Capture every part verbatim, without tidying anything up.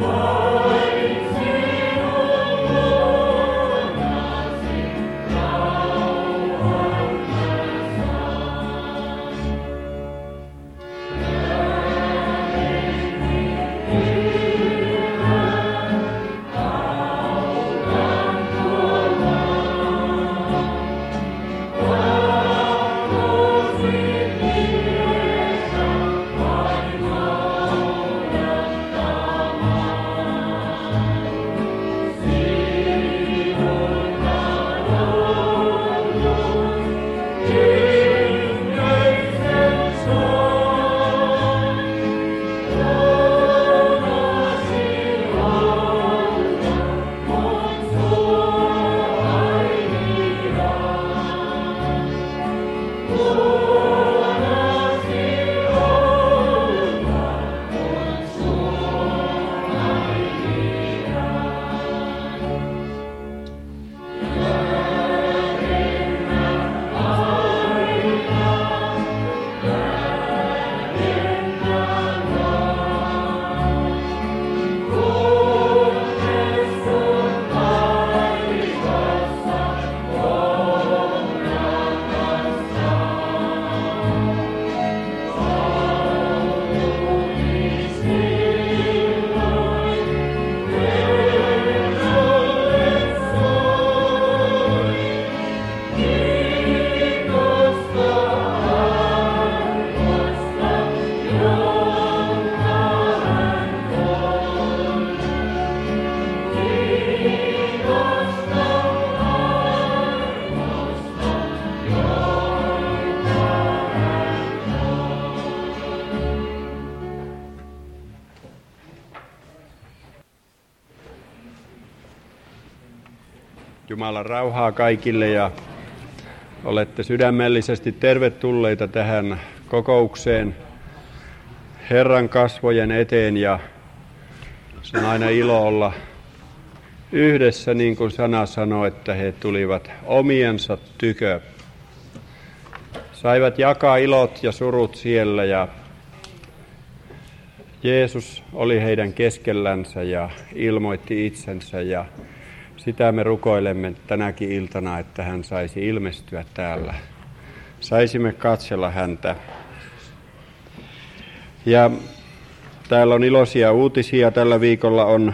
Jumalan rauhaa kaikille ja olette sydämellisesti tervetulleita tähän kokoukseen Herran kasvojen eteen ja se on aina ilo olla yhdessä, niin kuin sana sanoo, että he tulivat omiensa tykö. Saivat jakaa ilot ja surut siellä ja Jeesus oli heidän keskellänsä ja ilmoitti itsensä ja sitä me rukoilemme tänäkin iltana, että hän saisi ilmestyä täällä. Saisimme katsella häntä. Ja täällä on iloisia uutisia. Tällä viikolla on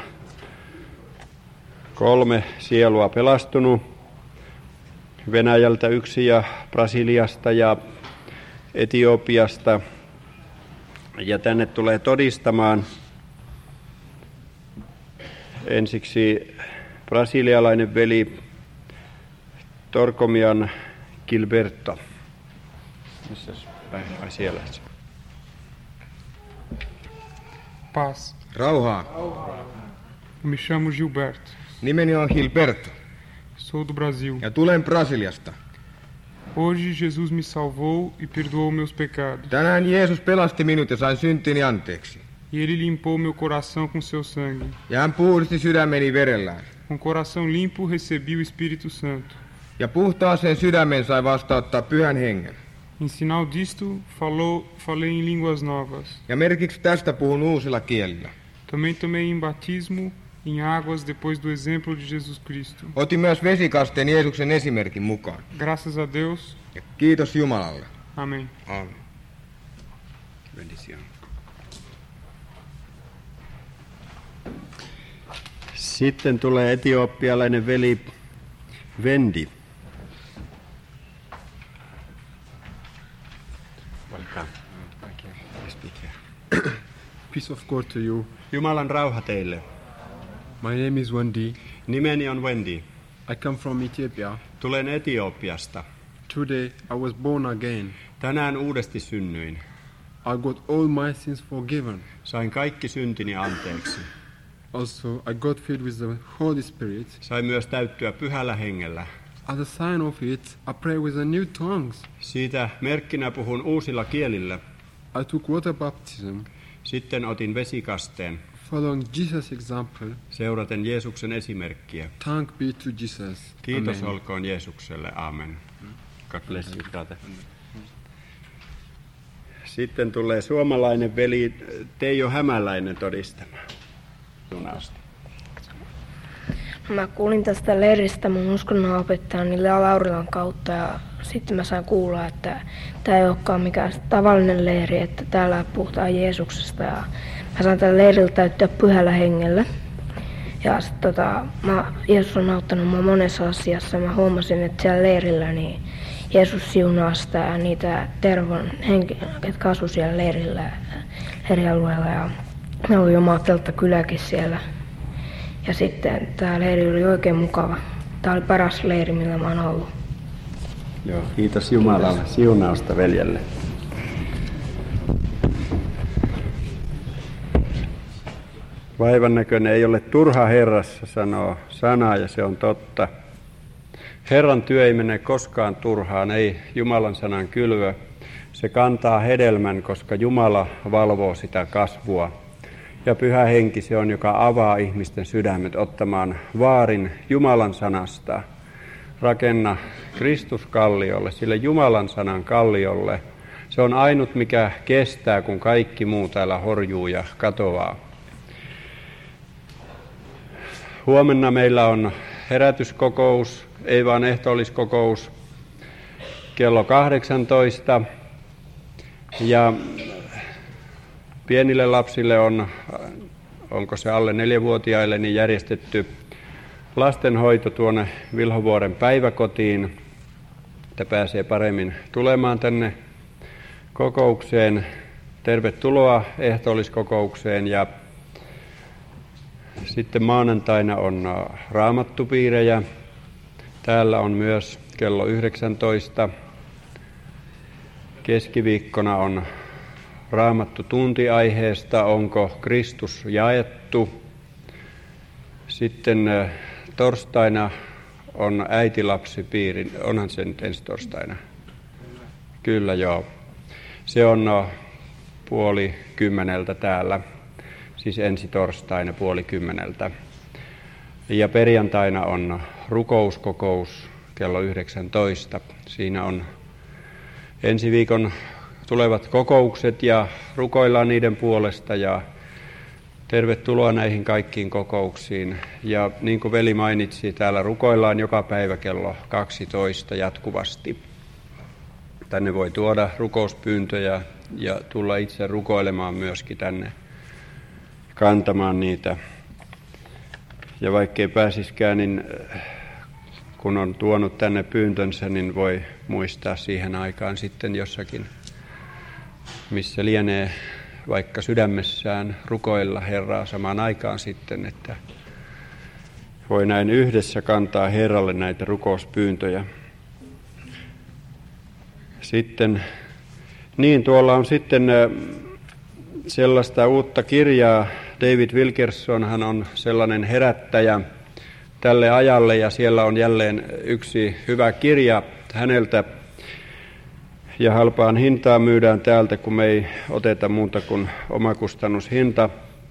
kolme sielua pelastunut. Venäjältä yksi ja Brasiliasta ja Etiopiasta. Ja tänne tulee todistamaan ensiksi brasilialainen veli Torcomian Gilberto. Missäs päin? Ai siellä. Paz. Rauhaa. Me chamo Gilberto. Nimeni on Gilberto. Sou do Brasil. Ja tulen Brasiliasta. Hoje Jesus me salvou e perdoou meus pecados. Tänään Jeesus pelasti minut ja sain syntini anteeksi. E ele limpou meu coração com seu sangue. Ja hän puhdisti sydämeni verellään. Com coração limpo recebi o Espírito Santo. Ja puhtaaseen sydämen sai vastauttaa pyhän hengen. Em sinal disto, falou, falei em línguas novas. Ja merkiksi tästä puhun uusilla kielillä. Também tomei em batismo em águas depois do exemplo de Jesus Cristo. Otin myös vesikasteen Jeesuksen esimerkin mukaan. Graças a Deus. Ja kiitos Jumalalle. Amém. Amen. Sitten tulee etiopialainen veli Vendi. Peace of God to you. Jumalan rauha teille. My name is Wendy. Nimeni on Wendy. I come from Ethiopia. Tulen Etiopiasta. Today I was born again. Tänään uudesti synnyin. I got all my sins forgiven. Sain kaikki syntini anteeksi. Also, I got filled with the Holy Spirit. Sain myös täyttyä pyhällä hengellä. As a sign of it, I pray with the new tongues. Siitä merkkinä puhun uusilla kielillä. I took water baptism. Sitten otin vesikasteen. Following Jesus' example. Seuraten Jeesuksen esimerkkiä. Thank be to Jesus. Kiitos Amen. olkoon Jeesukselle. Amen. God bless you, brother. Sitten tulee suomalainen veli Teijo Hämäläinen todistamaan. Mä kuulin tästä leiristä mun uskonnonopettajani Lea Laurilan kautta ja sitten mä sain kuulla, että tämä ei olekaan mikään tavallinen leiri, että täällä puhutaan Jeesuksesta ja mä sain tällä leirillä täyttyä pyhällä hengellä. Ja sit, tota, mä, Jeesus on auttanut mua monessa asiassa. Mä huomasin, että siellä leirillä niin Jeesus siunaa sitä ja niitä tervon henkilöitä, jotka asuu siellä leirillä, leirialueella. Ja meillä oli oma telttakyläkin siellä. Ja sitten tämä leiri oli oikein mukava. Tämä oli paras leiri, millä mä oon ollut. Joo, kiitos Jumalalle siunausta veljelle. Vaivan näköinen ei ole turha Herrassa, sanoo sana, ja se on totta. Herran työ ei mene koskaan turhaan, ei Jumalan sanan kylvö. Se kantaa hedelmän, koska Jumala valvoo sitä kasvua. Ja Pyhä Henki se on, joka avaa ihmisten sydämet ottamaan vaarin Jumalan sanasta. Rakenna Kristus kalliolle, sille Jumalan sanan kalliolle. Se on ainut, mikä kestää, kun kaikki muu täällä horjuu ja katoaa. Huomenna meillä on herätyskokous, ei vaan ehtoolliskokous, kello kahdeksantoista. Ja pienille lapsille on, onko se alle neljävuotiaille, niin järjestetty lastenhoito tuonne Vilhovuoren päiväkotiin, että pääsee paremmin tulemaan tänne kokoukseen. Tervetuloa ehtoolliskokoukseen ja sitten maanantaina on raamattupiirejä. Täällä on myös kello yhdeksäntoista. Keskiviikkona on raamattu tunti aiheesta, onko Kristus jaettu. Sitten torstaina on äitilapsipiiri, onhan se nyt ensi torstaina? Kyllä joo. Se on puoli kymmeneltä täällä, siis ensi torstaina puoli kymmeneltä. Ja perjantaina on rukouskokous kello yhdeksäntoista. Siinä on ensi viikon tulevat kokoukset ja rukoillaan niiden puolesta ja tervetuloa näihin kaikkiin kokouksiin. Ja niin kuin veli mainitsi, täällä rukoillaan joka päivä kello kaksitoista jatkuvasti. Tänne voi tuoda rukouspyyntöjä ja tulla itse rukoilemaan myöskin tänne, kantamaan niitä. Ja vaikkei pääsiskään, niin kun on tuonut tänne pyyntönsä, niin voi muistaa siihen aikaan sitten jossakin, missä lienee vaikka sydämessään rukoilla Herraa samaan aikaan sitten, että voi näin yhdessä kantaa Herralle näitä rukouspyyntöjä. Sitten, niin tuolla on sitten sellaista uutta kirjaa. David Wilkerson, hän on sellainen herättäjä tälle ajalle ja siellä on jälleen yksi hyvä kirja häneltä. Ja halpaan hintaan myydään täältä, kun me ei oteta muuta kuin omakustannushinta,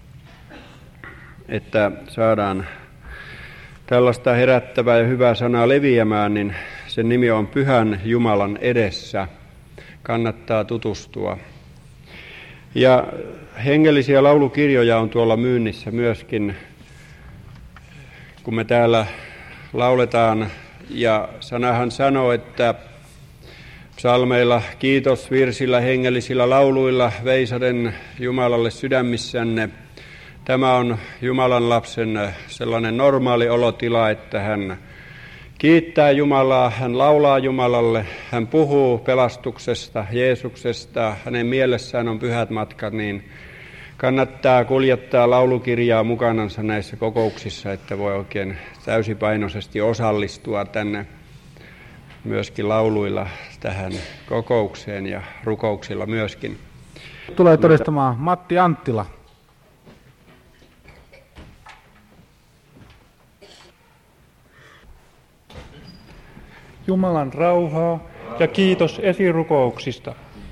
että saadaan tällaista herättävää ja hyvää sanaa leviämään, niin sen nimi on Pyhän Jumalan edessä. Kannattaa tutustua. Ja hengellisiä laulukirjoja on tuolla myynnissä myöskin, kun me täällä lauletaan, ja sanahan sanoo, että psalmeilla, kiitosvirsillä, hengellisillä lauluilla veisaden Jumalalle sydämissänne. Tämä on Jumalan lapsen sellainen normaali olotila, että hän kiittää Jumalaa, hän laulaa Jumalalle, hän puhuu pelastuksesta, Jeesuksesta, hänen mielessään on pyhät matkat, niin kannattaa kuljettaa laulukirjaa mukanansa näissä kokouksissa, että voi oikein täysipainoisesti osallistua tänne myöskin lauluilla tähän kokoukseen ja rukouksilla myöskin. Tulee todistamaan Matti Anttila. Jumalan rauhaa ja kiitos esirukouksista.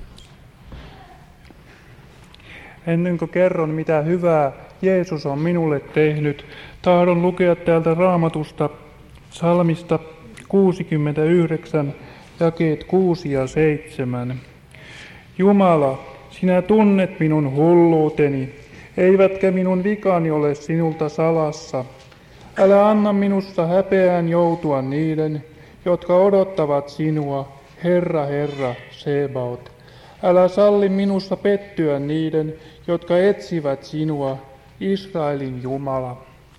Ennen kuin kerron, mitä hyvää Jeesus on minulle tehnyt, tahdon lukea täältä Raamatusta psalmista kuusikymmentäyhdeksän, jakeet kuusi ja seitsemän. Jumala, sinä tunnet minun hulluuteni. Eivätkä minun vikani ole sinulta salassa. Älä anna minusta häpeään joutua niiden, jotka odottavat sinua, Herra, Herra, Sebaot. Älä salli minusta pettyä niiden, jotka etsivät sinua, Israelin Jumala.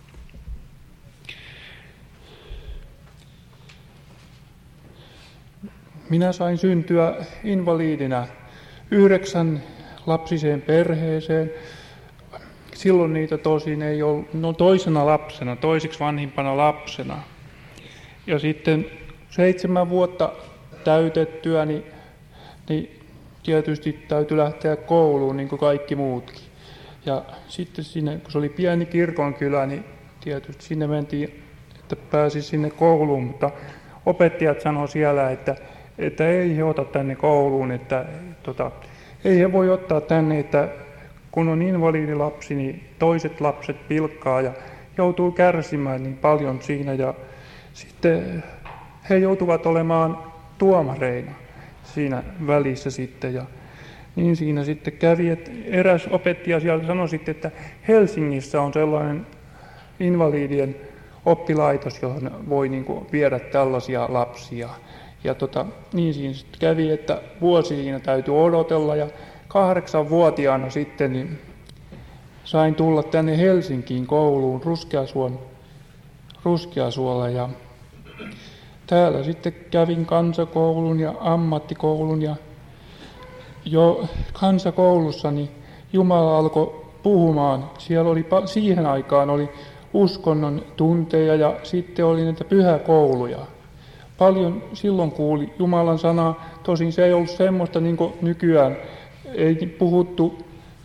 Minä sain syntyä invaliidina yhdeksän lapsiseen perheeseen. Silloin niitä tosin ei ollut, no toisena lapsena, toisiksi vanhimpana lapsena. Ja sitten seitsemän vuotta täytettyä, niin, niin tietysti täytyi lähteä kouluun niin kuin kaikki muutkin. Ja sitten sinne, kun se oli pieni kirkonkylä, niin tietysti sinne mentiin, että pääsi sinne kouluun, mutta opettajat sanoi siellä, että, että ei he ota tänne kouluun, että tota, ei he voi ottaa tänne, että kun on invalidilapsi, niin toiset lapset pilkkaa ja joutuu kärsimään niin paljon siinä. Ja sitten he joutuvat olemaan tuomareina siinä välissä sitten. Ja niin siinä sitten kävi, että eräs opettaja siellä sanoi sitten, että Helsingissä on sellainen invalidien oppilaitos, johon voi niin kuin viedä tällaisia lapsia. Ja tota, niin siinä sitten kävi, että vuosi siinä täytyy odotella ja kahdeksanvuotiaana sitten niin sain tulla tänne Helsinkiin kouluun Ruskeasuon, Ruskeasuolla ja täällä sitten kävin kansakoulun ja ammattikoulun ja jo kansakoulussani Jumala alkoi puhumaan. Siellä oli, siihen aikaan oli uskonnon tunteja ja sitten oli näitä pyhäkouluja. Paljon silloin kuuli Jumalan sanaa, tosin se ei ollut semmoista niin kuin nykyään, ei puhuttu,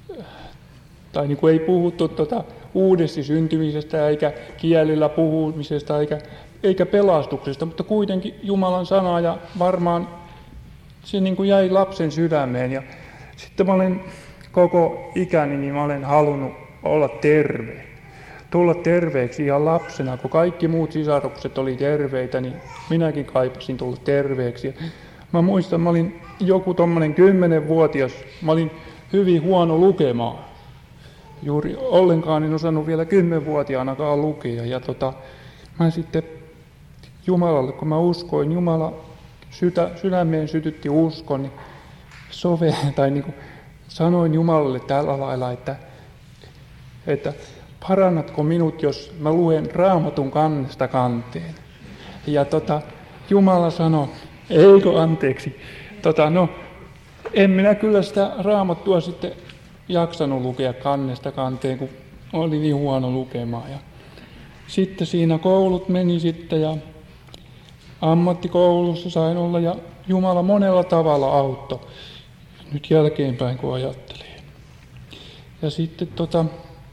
tai niin kuin ei puhuttu tuota uudesti syntymisestä eikä kielillä puhumisesta eikä, eikä pelastuksesta, mutta kuitenkin Jumalan sanaa ja varmaan se niin kuin jäi lapsen sydämeen. Ja sitten mä olen koko ikäni, niin mä olen halunnut olla terve. Tulla terveeksi ihan lapsena, kun kaikki muut sisarukset oli terveitä, niin minäkin kaipasin tulla terveeksi. Ja mä muistan, mä olin joku tommonen kymmenenvuotias, mä olin hyvin huono lukemaan. Juuri ollenkaan en osannut vielä kymmenvuotiaanakaan lukea. Ja tota, mä sitten Jumalalle, kun mä uskoin, Jumala sytä, sydämeen sytytti uskon, niin sove, tai niin kuin sanoin Jumalalle tällä lailla, että, että parannatko minut, jos mä luen Raamatun kannesta kanteen. Ja tota, Jumala sanoi, eikö anteeksi, tota, no en minä kyllä sitä Raamattua sitten jaksanut lukea kannesta kanteen, kun oli niin huono lukemaan. Ja sitten siinä koulut meni sitten ja ammattikoulussa sain olla ja Jumala monella tavalla auttoi. Nyt jälkeenpäin kun ajattelee. Ja sitten tota,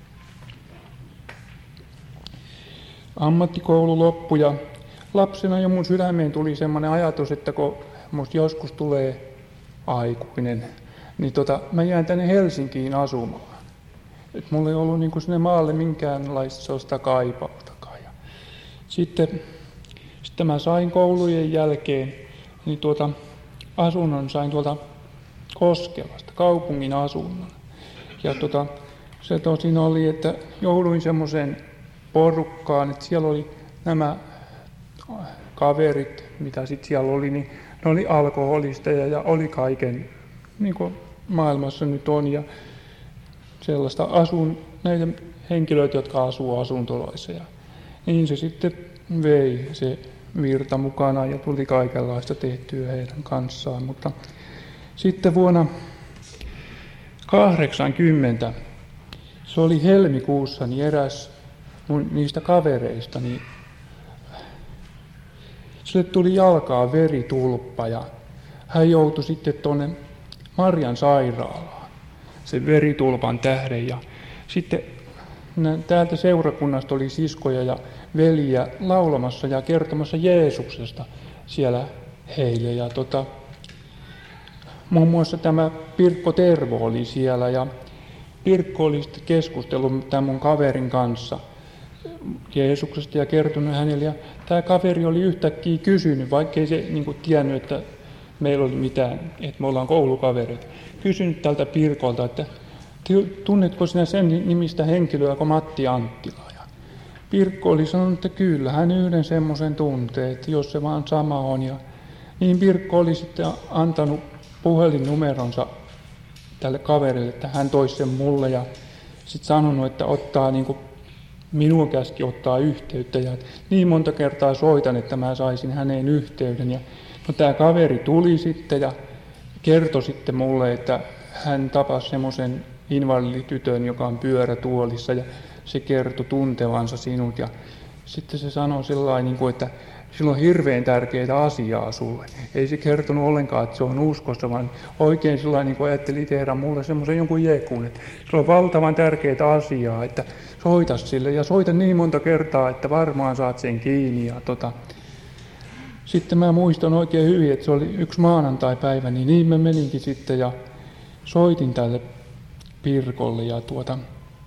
ammattikoulu loppui ja lapsena jo mun sydämeen tuli semmoinen ajatus, että kun musta joskus tulee aikuinen, niin tota, mä jään tänne Helsinkiin asumaan. Et mulla ei ollut niin kuin sinne maalle minkäänlaista sellaista kaipaustakaan. Ja sitten, sitten mä sain koulujen jälkeen niin tuota, asunnon, sain tuolta Koskelasta, kaupungin asunnon. Ja tuota, se tosin oli, että jouduin semmoiseen porukkaan, että siellä oli nämä kaverit, mitä sitten siellä oli, niin ne oli alkoholisteja ja oli kaiken, niin kuin maailmassa nyt on, ja sellaista asun, näitä henkilöitä, jotka asuu asuntoloissa. Ja niin se sitten vei se virta mukana ja tuli kaikenlaista tehtyä heidän kanssaan, mutta sitten vuonna kahdeksankymmentä, se oli helmikuussa, niin eräs mun niistä kavereista, niin sille tuli jalkaan veritulppa ja hän joutui sitten tuonne Marjan sairaalaan sen veritulpan tähden. Ja sitten täältä seurakunnasta oli siskoja ja veliä laulamassa ja kertomassa Jeesuksesta siellä heille. Ja tota, muun muassa tämä Pirkko Tervo oli siellä ja Pirkko oli sitten keskustellut tämän mun kaverin kanssa Jeesuksesta ja kertonut hänelle. Ja tämä kaveri oli yhtäkkiä kysynyt, vaikkei se niin kuin tiennyt, että meillä oli mitään, että me ollaan koulukavereita. Kysynyt tältä Pirkolta, että tunnetko sinä sen nimistä henkilöä kuin Matti Anttila? Ja Pirkko oli sanonut, että kyllä, hän yhden semmoisen tuntee, että jos se vaan sama on. Ja niin Pirkko oli sitten antanut puhelinnumeronsa tälle kaverille, että hän toisi sen mulle ja sitten sanonut, että ottaa niin kuin minua käski ottaa yhteyttä ja niin monta kertaa soitan, että mä saisin häneen yhteyden. Ja no tämä kaveri tuli sitten ja kertoi sitten mulle, että hän tapasi semmoisen invaliditytön, joka on pyörätuolissa ja se kertoi tuntevansa sinut ja sitten se sanoi sellainen, että sillä on hirveän tärkeää asiaa sulle. Ei se kertonut ollenkaan, että se on uskossa, vaan oikein sellainen, niin ajatteli tehdä mulle semmoisen jonkun jekun, että sillä on valtavan tärkeää asiaa, että soita sille ja soita niin monta kertaa, että varmaan saat sen kiinni. Ja tota. Sitten mä muistan oikein hyvin, että se oli yksi maanantai-päivä, niin niin mä meninkin sitten ja soitin tälle Pirkolle ja tuota,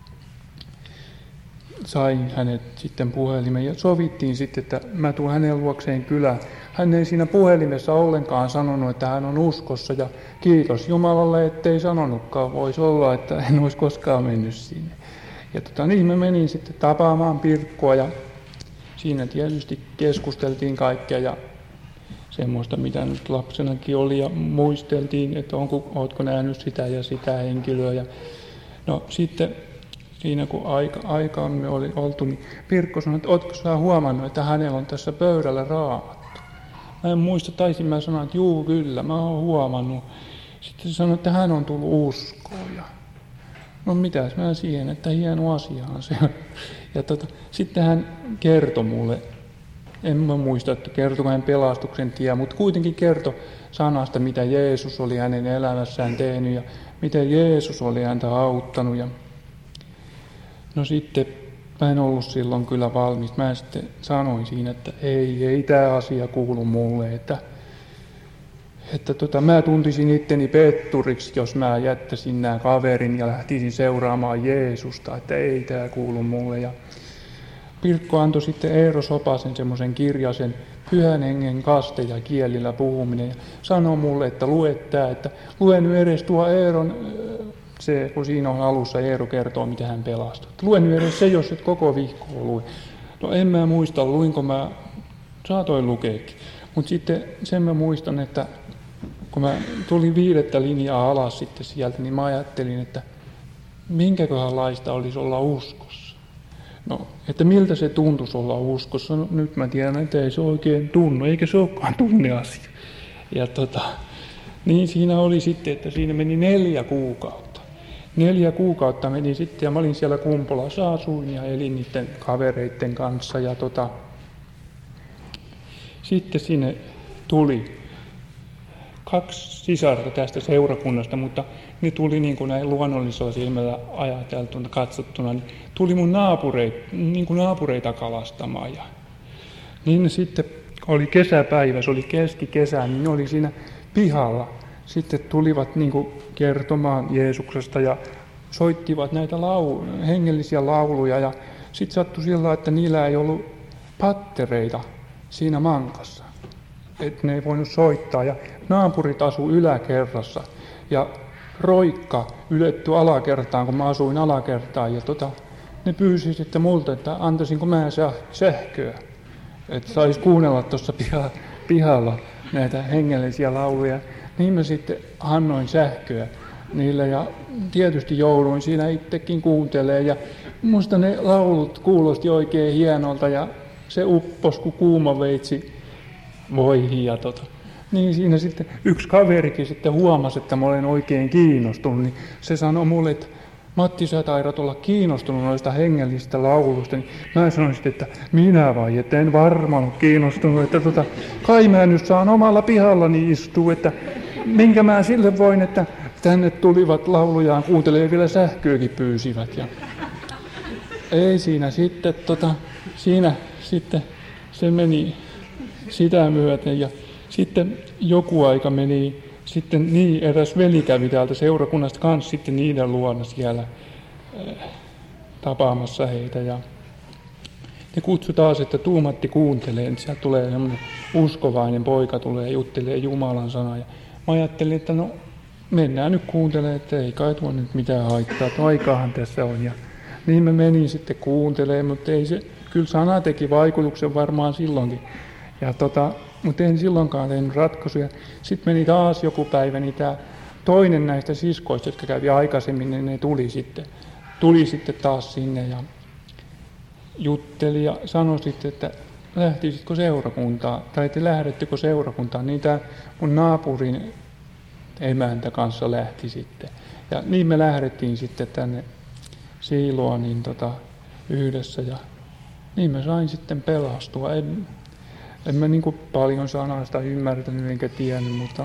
sain hänet sitten puhelimeen ja sovittiin sitten, että mä tuun hänen luokseen kylään. Hän ei siinä puhelimessa ollenkaan sanonut, että hän on uskossa ja kiitos Jumalalle, ettei sanonutkaan. Voisi olla, että en olisi koskaan mennyt sinne. Ja tota, niin mä menin sitten tapaamaan Pirkkoa ja siinä tietysti keskusteltiin kaikkea ja semmoista, mitä nyt lapsenakin oli ja muisteltiin, että onko, ootko nähnyt sitä ja sitä henkilöä. Ja no sitten siinä kun aika, aikaamme oli oltu, niin Pirkko sanoi, että ootko sä huomannut, että hänellä on tässä pöydällä raamattu. Mä en muista, taisin mä sanoa, että juu kyllä, mä oon huomannut. Sitten se sanoi, että hän on tullut uskoon. Ja no mitäs mä siihen, että hieno asiahan se on. Ja tota, sitten hän kertoi mulle, en mä muista, että kertoi hän pelastuksen tie, mutta kuitenkin kertoi sanasta, mitä Jeesus oli hänen elämässään tehnyt ja miten Jeesus oli häntä auttanut. Ja no sitten mä en ollut silloin kyllä valmis. Mä sitten sanoin siinä, että ei, ei tämä asia kuulu mulle, että, että tota, mä tuntisin itteni petturiksi, jos mä jättäisin nämä kaverin ja lähtisin seuraamaan Jeesusta, että ei tämä kuulu mulle. Ja Pirkko antoi sitten Eero Sopasen semmoisen kirjasen Pyhän Hengen kaste ja kielillä puhuminen ja sanoi mulle, että lue tämä, että lue nyt edes tuo Eeron, se, kun siinä on alussa Eero kertoo, mitä hän pelastui. Lue nyt edes se, jos et koko viikkoa lue. No en mä muista, luinko mä, saatoin lukeekin. Mutta sitten sen mä muistan, että kun mä tulin viidettä linjaa alas sitten sieltä, niin mä ajattelin, että minkäköhän laista olisi olla uskossa. No, että miltä se tuntuisi olla uskossa? No, nyt mä tiedän, että ei se oikein tunnu, eikä se olekaan tunneasia. Ja tota, niin siinä oli sitten, että siinä meni neljä kuukautta. Neljä kuukautta meni sitten ja mä olin siellä Kumpolassa asuin ja elin niiden kavereiden kanssa. Ja tota, sitten sinne tuli kaksi sisarta tästä seurakunnasta, mutta ne tuli niin kuin näin luonnollisella silmällä ajateltuna, katsottuna, niin tuli mun naapureita, niin kuin naapureita kalastamaan. Ja niin sitten oli kesäpäivä, se oli keskikesä, niin ne oli siinä pihalla. Sitten tulivat niin kuin kertomaan Jeesuksesta ja soittivat näitä laulu, hengellisiä lauluja. Ja sitten sattui sillä, että niillä ei ollut pattereita siinä mankassa, että ne ei voinut soittaa. Ja naapurit asui yläkerrassa ja roikka ylettyi alakertaan, kun mä asuin alakertaan. Ja tota, ne pyysi sitten multa, että antaisinko mä sähköä, että saisi kuunnella tuossa piha, pihalla näitä hengellisiä lauluja. Niin mä sitten annoin sähköä niille ja tietysti jouduin siinä itsekin kuuntelemaan. Ja musta ne laulut kuulosti oikein hienolta ja se upposi kuin kuuma veitsi voihin. Ja tota. Niin siinä sitten yksi kaverikin sitten huomasi, että mä olen oikein kiinnostunut, niin se sanoi mulle, että Matti, sä taidat olla kiinnostunut noista hengellisistä lauluista. Niin mä sanoin sitten, että minä vai, että en varmaan ole kiinnostunut, että tota, kai mä nyt saan omalla pihallani istua, että minkä mä sille voin, että tänne tulivat laulujaan kuuntelemaan vielä sähköäkin pyysivät. Ja ei siinä sitten, tota, siinä sitten se meni sitä myöten ja sitten joku aika meni, sitten niin eräs veli kävi täältä seurakunnasta kanssa sitten niiden luona siellä äh, tapaamassa heitä. Ja ne kutsui taas, että tuu Matti kuuntelee, että sieltä tulee semmoinen uskovainen poika tulee ja juttelee Jumalan sanaa. Ja mä ajattelin, että no mennään nyt kuuntelemaan, että ei kai tuo nyt mitään haittaa, että aikaahan tässä on. Ja niin mä menin sitten kuuntelemaan, mutta ei se, kyllä sana teki vaikutuksen varmaan silloinkin. Ja tota, mutta en silloinkaan tehnyt ratkaisuja. Sitten meni taas joku päivä, niin tämä toinen näistä siskoista, jotka kävi aikaisemmin, niin ne tuli sitten, tuli sitten taas sinne ja jutteli ja sanoi sitten, että lähtisitkö seurakuntaan, tai te lähdettekö seurakuntaan, niin tämä mun naapurin emäntä kanssa lähti sitten. Ja niin me lähdettiin sitten tänne Siiloon niin tota, yhdessä ja niin mä sain sitten pelastua. En, en mä niin kuin paljon sanasta ymmärtänyt enkä tiennyt, mutta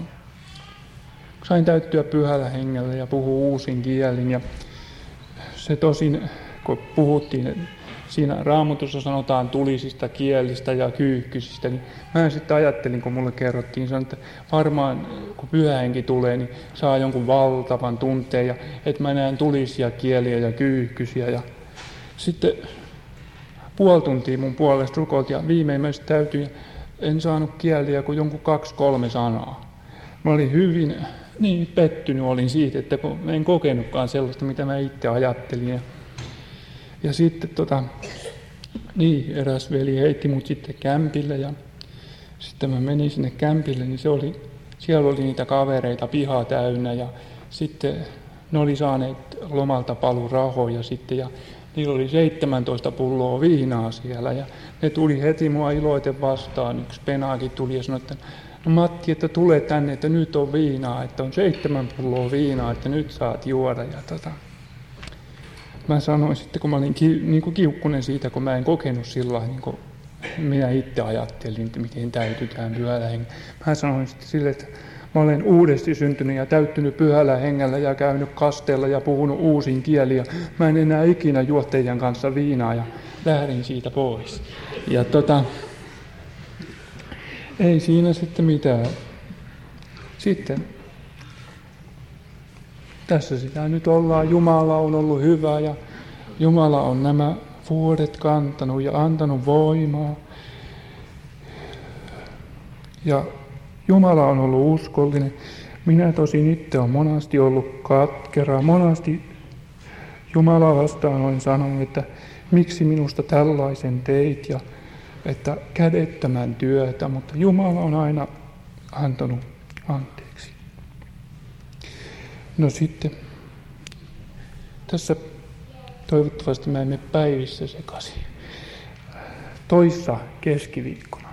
sain täyttyä pyhällä hengellä ja puhua uusin kielin. Ja se tosin, kun puhuttiin, siinä Raamatussa sanotaan tulisista kielistä ja kyyhkysistä, niin mä sitten ajattelin, kun mulle kerrottiin, sanoin, että varmaan kun pyhä henki tulee, niin saa jonkun valtavan tunteen, ja että mä näen tulisia kieliä ja kyyhkysiä. Ja sitten puoli tuntia mun puolesta rukoiltiin, ja viimein mä sitten täytyin, ja en saanut kieliä kuin jonkun kaksi kolme sanaa. Mä olin hyvin niin pettynyt olin siitä, että kun mä en kokenutkaan sellaista, mitä mä itse ajattelin. Ja, ja sitten tota, niin, eräs veli heitti mut sitten kämpille ja sitten mä menin sinne kämpille, niin se oli, siellä oli niitä kavereita pihaa täynnä ja sitten ne oli saaneet lomalta palurahoja sitten ja niillä oli seitsemäntoista pulloa viinaa siellä ja ne tuli heti mua iloiten vastaan. Yksi penaakin tuli ja sanoi, että no Matti, että tule tänne, että nyt on viinaa, että on seitsemän pulloa viinaa, että nyt saat juoda. Ja tota, mä sanoin sitten, kun mä olin ki, niin kuin kiukkunen siitä, kun mä en kokenut sillä niin kuin minä itse ajattelin, että miten täytytään pyhällä hengellä. Mä sanoin sitten sille, että mä olen uudesti syntynyt ja täyttynyt pyhällä hengellä ja käynyt kasteella ja puhunut uusin kieliä. Mä en enää ikinä juo teidän kanssa viinaa ja lähdin siitä pois. Ja tota, ei siinä sitten mitään. Sitten tässä sitä nyt ollaan. Jumala on ollut hyvä ja Jumala on nämä vuodet kantanut ja antanut voimaa. Ja Jumala on ollut uskollinen. Minä tosin itse olen monasti ollut katkera. Monasti Jumala vastaan olen sanonut, että miksi minusta tällaisen teit ja että kädettömän työtä, mutta Jumala on aina antanut anteeksi. No sitten, tässä toivottavasti mä en mene päivissä sekaisin. Toissa keskiviikkona.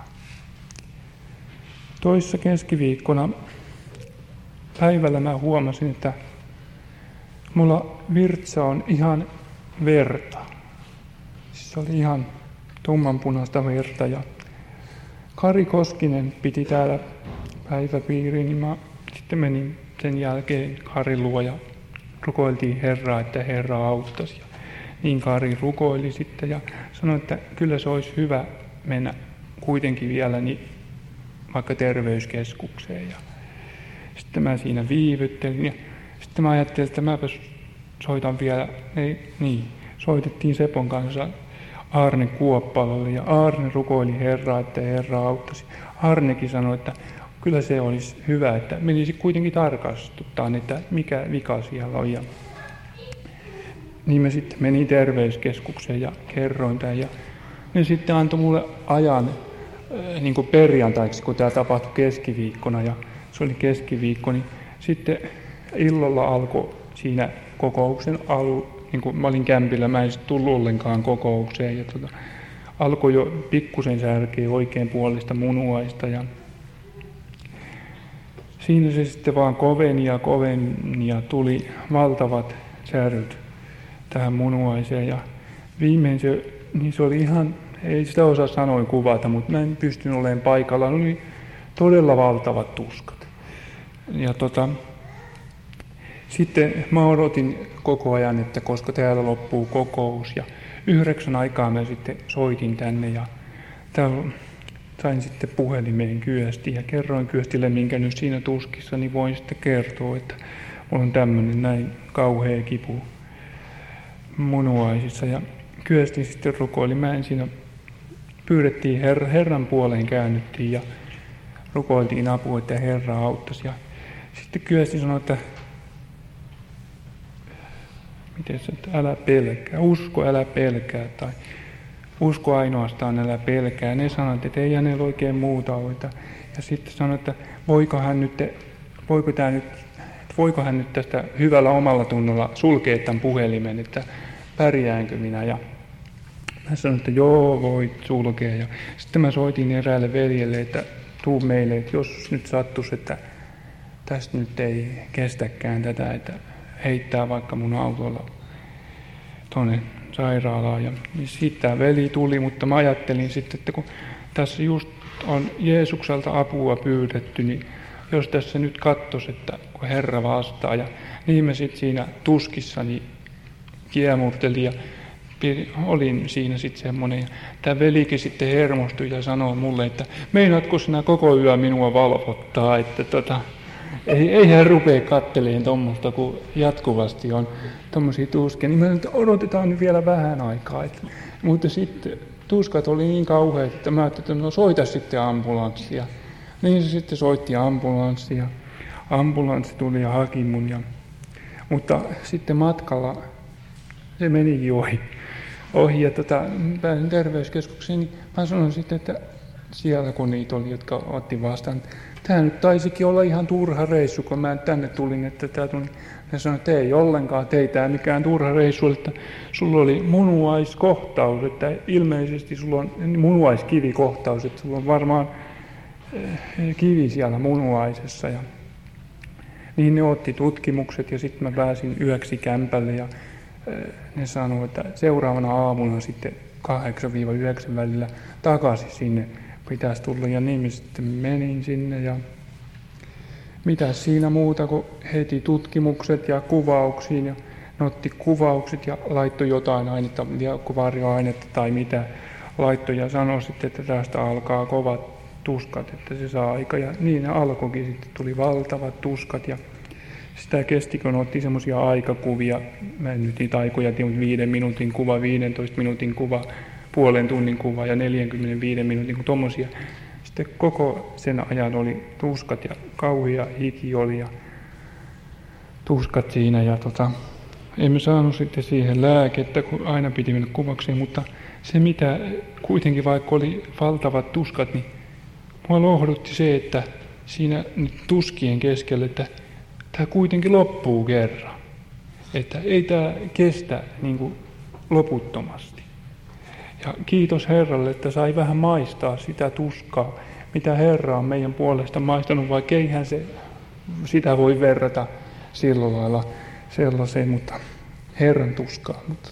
Toissa keskiviikkona päivällä mä huomasin, että mulla virtsa on ihan verta. Se oli ihan tummanpunaista verta ja Kari Koskinen piti täällä päiväpiiriin, niin mä sitten menin sen jälkeen Karin luo ja rukoiltiin Herraa, että Herra auttaisi. Ja niin Kari rukoili sitten ja sanoi, että kyllä se olisi hyvä mennä kuitenkin vielä niin vaikka terveyskeskukseen. Ja sitten mä siinä viivyttelin ja sitten mä ajattelin, että mäpä soitan vielä, ei, niin, soitettiin Sepon kanssa Aarne Kuoppalalle ja Aarne rukoili Herraa, että Herra auttaisi. Aarnekin sanoi, että kyllä se olisi hyvä, että menisi kuitenkin tarkastuttaa, että mikä vika siellä on. Ja niin mä sitten menin terveyskeskukseen ja kerroin tämän ja ne sitten antoi mulle ajan niin kuin perjantaiksi, kun tämä tapahtui keskiviikkona ja se oli keskiviikko, niin sitten illalla alkoi siinä kokouksen alu, niin kuin mä olin kämpillä, mä en sitten tullut ollenkaan kokoukseen ja tota, alkoi jo pikkusen särkeä oikein puolista munuaista ja siinä se sitten vaan koveni ja koveni ja tuli valtavat särryt tähän munuaiseen ja viimein se, niin se oli ihan, ei sitä osaa sanoin kuvata, mutta mä en pystynyt olemaan paikalla, ne oli todella valtavat tuskat. Ja tota, sitten mä odotin koko ajan, että koska täällä loppuu kokous ja yhdeksän aikaa mä sitten soitin tänne ja täällä sain sitten puhelimeen Kyösti ja kerroin Kyöstille, minkä nyt siinä tuskissa, niin voin sitten kertoa, että mulla on tämmöinen näin kauhea kipu munuaisissa ja Kyösti sitten rukoili. Mä en siinä pyydettiin her- Herran puoleen käännyttiin ja rukoiltiin apua, että Herra auttaisi. Ja sitten Kyösti sanoi, että miten se, että älä pelkää, usko, älä pelkää, tai usko ainoastaan, älä pelkää. Ne sanovat, että ei hänellä oikein muuta ole. Ja sitten sanoi, että voiko hän nyt, voiko, tämä nyt, voiko hän nyt tästä hyvällä omalla tunnolla sulkea tämän puhelimen, että pärjäänkö minä. Ja mä sanoin, että joo, voit sulkea. Ja sitten mä soitin eräälle veljelle, että tuu meille, että jos nyt sattuisi, että tästä nyt ei kestäkään tätä, että heittää vaikka mun autolla tuonne sairaalaan. Ja niin sitten tämä veli tuli, mutta mä ajattelin sitten, että kun tässä just on Jeesukselta apua pyydetty, niin jos tässä nyt katsoisi, että kun Herra vastaa. Ja niin mä sitten siinä tuskissani kiemurtelin ja olin siinä sitten semmoinen. Ja tämä velikin sitten hermostui ja sanoi mulle, että meinaatko sinä koko yö minua valvottaa, että tota, ei, ei hän rupea katteleen tuommoista, kun jatkuvasti on tuommoisia tuskia. Niin mä sanoin, että odotetaan nyt vielä vähän aikaa. Että, mutta sitten tuskat oli niin kauheat, että mä ajattelin, että no soita sitten ambulanssia. Niin se sitten soitti ambulanssia. Ambulanssi tuli ja haki mun. Ja, mutta sitten matkalla se menikin ohi. ohi ja tota, pääsin terveyskeskukseen, niin mä sanoin sitten, että siellä kun niitä oli, jotka otti vastaan, tämä nyt taisikin olla ihan turha reissu, kun mä tänne tulin, että tää tuli. Ne sanoi, että ei ollenkaan, ei tämä mikään turha reissu, että sulla oli munuaiskohtaus, että ilmeisesti sulla on munuaiskivikohtaus, että sulla on varmaan kivi siellä munuaisessa. Ja niin ne otti tutkimukset ja sitten mä pääsin yöksi kämpälle ja ne sanoi, että seuraavana aamuna sitten kahdeksan yhdeksän välillä takaisin sinne pitäisi tulla. Ja niin mä sitten menin sinne ja mitä siinä muuta kuin heti tutkimukset ja kuvauksiin. Ja ne otti kuvaukset ja laittoi jotain ainetta, varjoainetta tai mitä laittoi ja sanoi sitten, että tästä alkaa kovat tuskat, että se saa aika. Ja niin ne alkoikin, sitten tuli valtavat tuskat ja sitä kesti, kun otti semmoisia aikakuvia, mä en nyt niitä aikoja tiedä, mutta viiden minuutin kuva, viidentoista minuutin kuva, puolen tunnin kuva ja neljänkymmenenviiden minuutin kuva, tommosia. Sitten koko sen ajan oli tuskat ja kauhia hiki oli ja tuskat siinä ja tota, emme saanut sitten siihen lääkettä, kun aina piti mennä kuvakseen, mutta se mitä kuitenkin vaikka oli valtavat tuskat, niin mua lohdutti se, että siinä tuskien keskellä, että tämä kuitenkin loppuu kerran. Että ei tämä kestä niin kuin loputtomasti. Ja kiitos Herralle, että sai vähän maistaa sitä tuskaa, mitä Herra on meidän puolesta maistanut, vaikka eihän se sitä voi verrata sillä lailla sellaiseen, mutta Herran tuskaa. Mutta,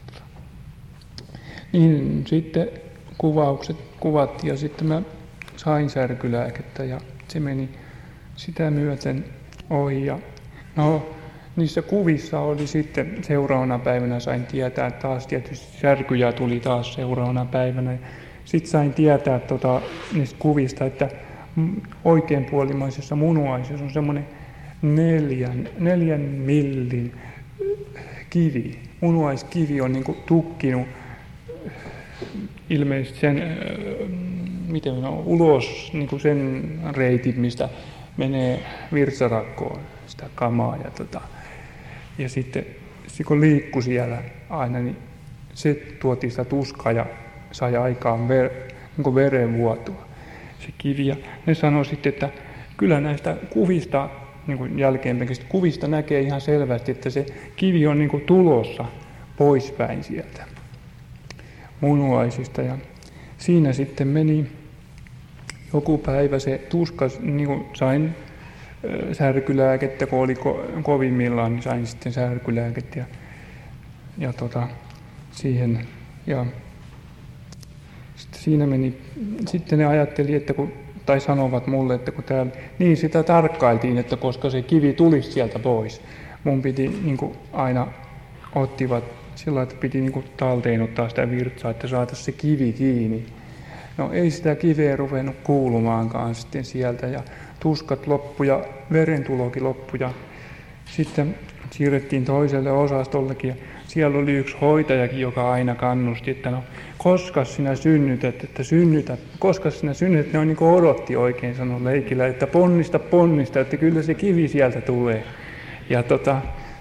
niin sitten kuvaukset kuvattiin ja sitten mä sain särkylääkettä ja se meni sitä myöten ohi. Ja no, niissä kuvissa oli sitten seuraavana päivänä sain tietää, että taas tietysti särkyjä tuli taas seuraavana päivänä. Sitten sain tietää tota, niistä kuvista, että oikeanpuolimaisessa munuaisessa on semmoinen neljän, neljän millin kivi. Munuaiskivi on niin kuin tukkinut ilmeisesti sen, miten minä olen, ulos niin kuin sen reitin, mistä menee virtsarakkoon sitä kamaa. Ja, tota, ja sitten se kun liikkui siellä aina, niin se tuotti sitä tuskaa ja sai aikaan ver, niin kuin verenvuotoa, se kivi. Ja ne sanoi sitten, että kyllä näistä kuvista, niin kuin jälkeenpäin, kuvista näkee ihan selvästi, että se kivi on niin kuin tulossa poispäin sieltä munuaisista. Ja siinä sitten meni joku päivä se tuska, niin kuin sain särkylääkettä, kun oli ko- kovimmillaan, niin sain sitten särkylääkettä ja, ja tota, siihen. Ja sitten siinä meni, sitten ne ajatteli, että kun, tai sanovat mulle, että kun täällä, niin sitä tarkkailtiin, että koska se kivi tulisi sieltä pois. Mun piti niin kuin aina ottivat sillä, että piti niin kuin talteen ottaa sitä virtsaa, että saataisiin se kivi kiinni. No ei sitä kiveä ruvennut kuulumaankaan sitten sieltä ja tuskat loppu ja verentulokin loppu ja sitten siirrettiin toiselle osastollekin ja siellä oli yksi hoitajakin, joka aina kannusti, että no koska sinä synnytät, että synnytät, koska sinä synnytät, ne on niin kuin odotti oikein sanoi leikillä, että ponnista, ponnista, että kyllä se kivi sieltä tulee. Ja tota,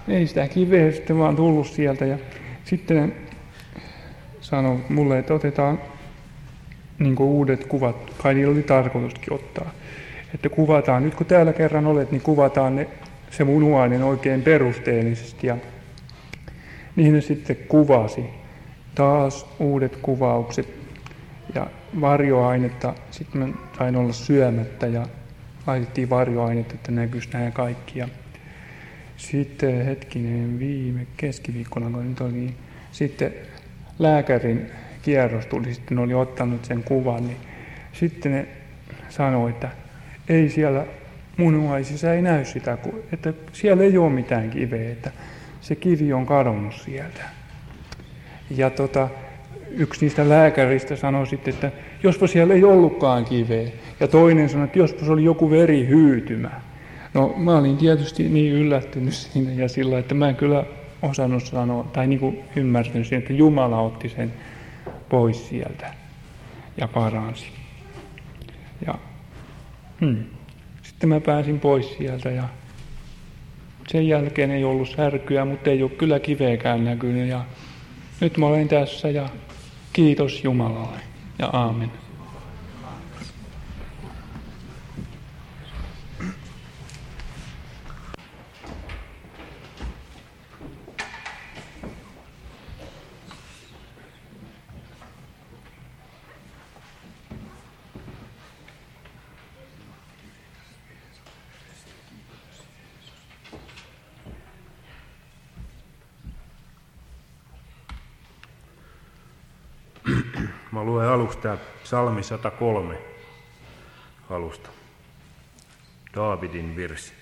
ei sitä kiveä sitten vaan tullut sieltä. Ja sitten ne sanoi mulle, että otetaan niin kuin uudet kuvat. Kai niillä oli tarkoituskin ottaa. Että kuvataan, nyt kun täällä kerran olet, niin kuvataan ne, se munuainen oikein perusteellisesti. Ja niin ne sitten kuvasi. Taas uudet kuvaukset ja varjoainetta. Sitten mä sain olla syömättä ja laitettiin varjoainetta, että näkyisi nämä kaikki. Ja sitten hetkinen viime keskiviikkona, kun nyt oli, niin sitten lääkärin kierros tuli, sitten oli ottanut sen kuvan, niin sitten ne sanoi, että ei siellä munuaisissa ei näy sitä, että siellä ei ole mitään kiveä, että se kivi on kadonnut sieltä. Ja tota, yksi niistä lääkäristä sanoi sitten, että jospa siellä ei ollutkaan kiveä. Ja toinen sanoi, että jospa se oli joku verihyytymä. No mä olin tietysti niin yllättynyt siinä ja sillä, että mä en kyllä osannut sanoa, tai niin kuin ymmärtänyt sen, että Jumala otti sen pois sieltä ja paransi. Ja hmm. Sitten mä pääsin pois sieltä ja sen jälkeen ei ollut särkyä, mutta ei ole kyllä kiveäkään näkynyt. Ja nyt mä olen tässä ja kiitos Jumalalle ja aamen. Mä luen aluksi tää psalmi sata kolme alusta. Daavidin virsi.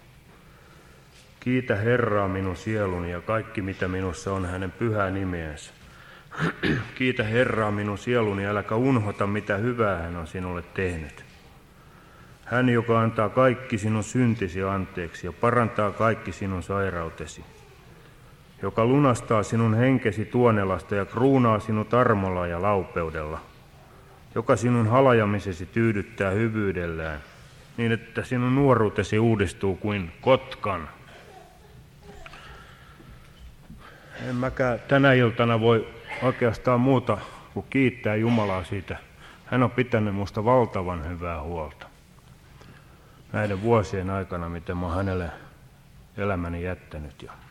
Kiitä Herraa minun sieluni ja kaikki mitä minussa on hänen pyhää nimeänsä. Kiitä Herraa minun sieluni, äläkä unhota mitä hyvää hän on sinulle tehnyt. Hän, joka antaa kaikki sinun syntisi anteeksi ja parantaa kaikki sinun sairautesi. Joka lunastaa sinun henkesi tuonelasta ja kruunaa sinut armolla ja laupeudella. Joka sinun halajamisesi tyydyttää hyvyydellään, niin että sinun nuoruutesi uudistuu kuin kotkan. En mäkään tänä iltana voi oikeastaan muuta kuin kiittää Jumalaa siitä. Hän on pitänyt musta valtavan hyvää huolta. Näiden vuosien aikana, miten mä oon hänelle elämäni jättänyt. Ja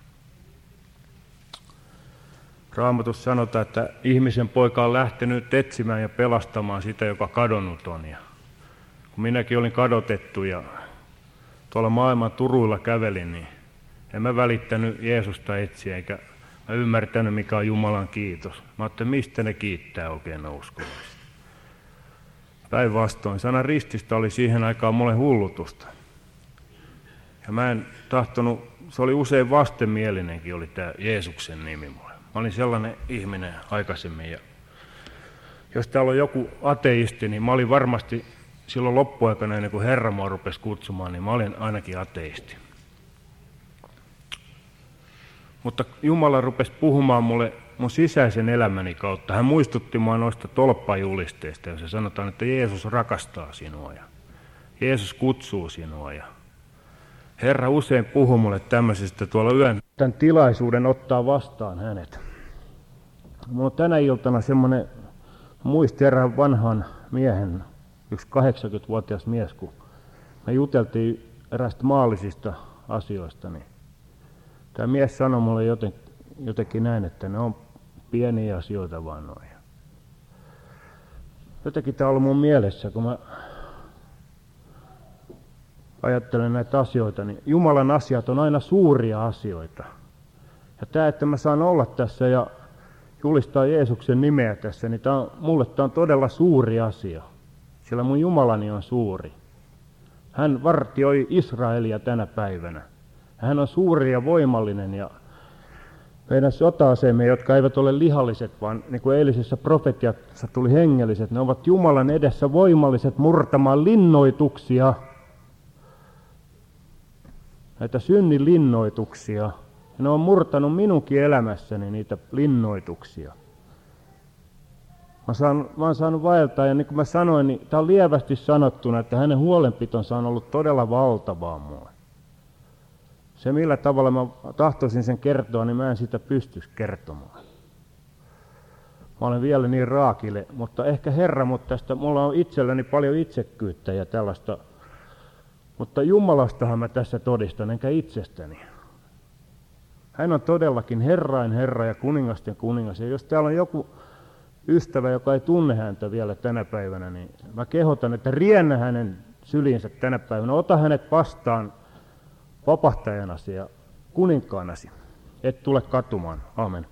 Raamatussa sanotaan, että ihmisen poika on lähtenyt etsimään ja pelastamaan sitä, joka kadonnut on. Ja kun minäkin olin kadotettu ja tuolla maailman turuilla kävelin, niin en mä välittänyt Jeesusta etsiä, eikä mä ymmärtänyt, mikä on Jumalan kiitos. Mä ajattelin, mistä ne kiittää oikein uskovaiset. Päinvastoin, sana rististä oli siihen aikaan mulle hullutusta. Ja mä en tahtonut, se oli usein vastenmielinenkin, oli tämä Jeesuksen nimi mulle. Mä olin sellainen ihminen aikaisemmin. Ja jos täällä on joku ateisti, niin mä olin varmasti silloin loppuaikana, ennen kuin Herra mua rupesi kutsumaan, niin mä olin ainakin ateisti. Mutta Jumala rupesi puhumaan mulle mun sisäisen elämäni kautta. Hän muistutti mua noista tolppajulisteista, joissa sanotaan, että Jeesus rakastaa sinua ja Jeesus kutsuu sinua. Ja Herra usein puhuu mulle tämmöisestä tuolla yön. Tämän tilaisuuden ottaa vastaan hänet. Mulla on tänä iltana semmoinen, muisti erään vanhan miehen, yksi kahdeksankymmentävuotias mies, kun me juteltiin erästä maallisista asioista, niin tämä mies sanoi mulle joten, jotenkin näin, että ne on pieniä asioita vaan noin. Jotenkin tämä on ollut mun mielessä, kun mä ajattelen näitä asioita, niin Jumalan asiat on aina suuria asioita. Ja tämä, että mä saan olla tässä ja julistaa Jeesuksen nimeä tässä, niin tämä on, mulle tämä on todella suuri asia. Sillä mun Jumalani on suuri. Hän vartioi Israelia tänä päivänä. Hän on suuri ja voimallinen ja meidän sota-aseemme, jotka eivät ole lihalliset, vaan niin kuin eilisessä profetiassa tuli hengelliset, ne ovat Jumalan edessä voimalliset murtamaan linnoituksia, näitä synnin linnoituksia. Ja ne on murtanut minunkin elämässäni niitä linnoituksia. Mä, saan, mä oon saanut vaeltaa ja niin kuin mä sanoin, niin tämä on lievästi sanottuna, että hänen huolenpitonsa on ollut todella valtavaa mulle. se millä tavalla mä tahtoisin sen kertoa, niin mä en sitä pystyisi kertomaan. Mä olen vielä niin raakille, mutta ehkä Herra, mutta tästä mulla on itselläni paljon itsekkyyttä ja tällaista, mutta Jumalastahan mä tässä todistan, enkä itsestäni. Hän on todellakin Herrain Herra ja kuningasten kuningas, ja jos täällä on joku ystävä, joka ei tunne häntä vielä tänä päivänä, niin mä kehotan, että riennä hänen syliinsä tänä päivänä, ota hänet vastaan vapahtajanasi ja kuninkaanasi, et tule katumaan. Amen.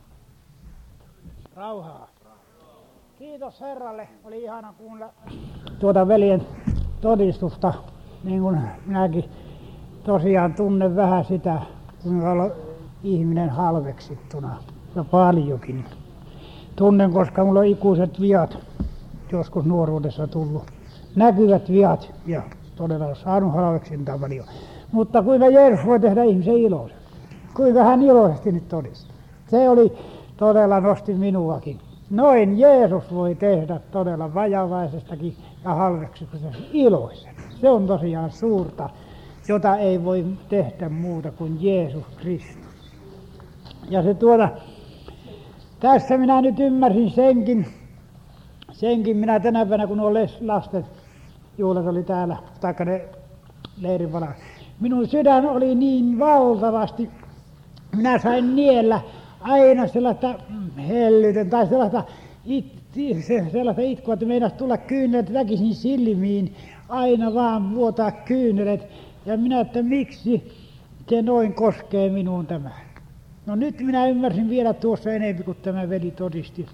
Rauhaa. Kiitos Herralle. Oli ihana kuunnella tuota veljen todistusta. Niin kuin minäkin tosiaan tunnen vähän sitä, kuinka on ihminen halveksittuna. Ja paljonkin. Tunnen, koska mulla on ikuiset viat joskus nuoruudessa tullut. Näkyvät viat ja todella on saanut halveksintaa paljon. Mutta kuinka Jeesus voi tehdä ihmisen iloisen? Kuinka hän iloisesti nyt todistaa? Se oli todella nosti minuakin. Noin Jeesus voi tehdä todella vajavaisestakin ja halveksista iloisen. Se on tosiaan suurta, jota ei voi tehdä muuta kuin Jeesus Kristus. Ja se tuota, tässä minä nyt ymmärsin senkin, senkin minä tänä päivänä, kun nuo lasten juhlat oli täällä, taikka ne leirinvala. Minun sydän oli niin valtavasti, minä sain niellä aina sellaista hellyten tai sellaista, it, sellaista itkua, että meinasi tulla kyyneleet väkisin silmiin, aina vaan vuotaa kyyneleet. Ja minä, että miksi se noin koskee minuun tämä. No nyt minä ymmärsin vielä tuossa enemmän, kuin tämä veli todisti.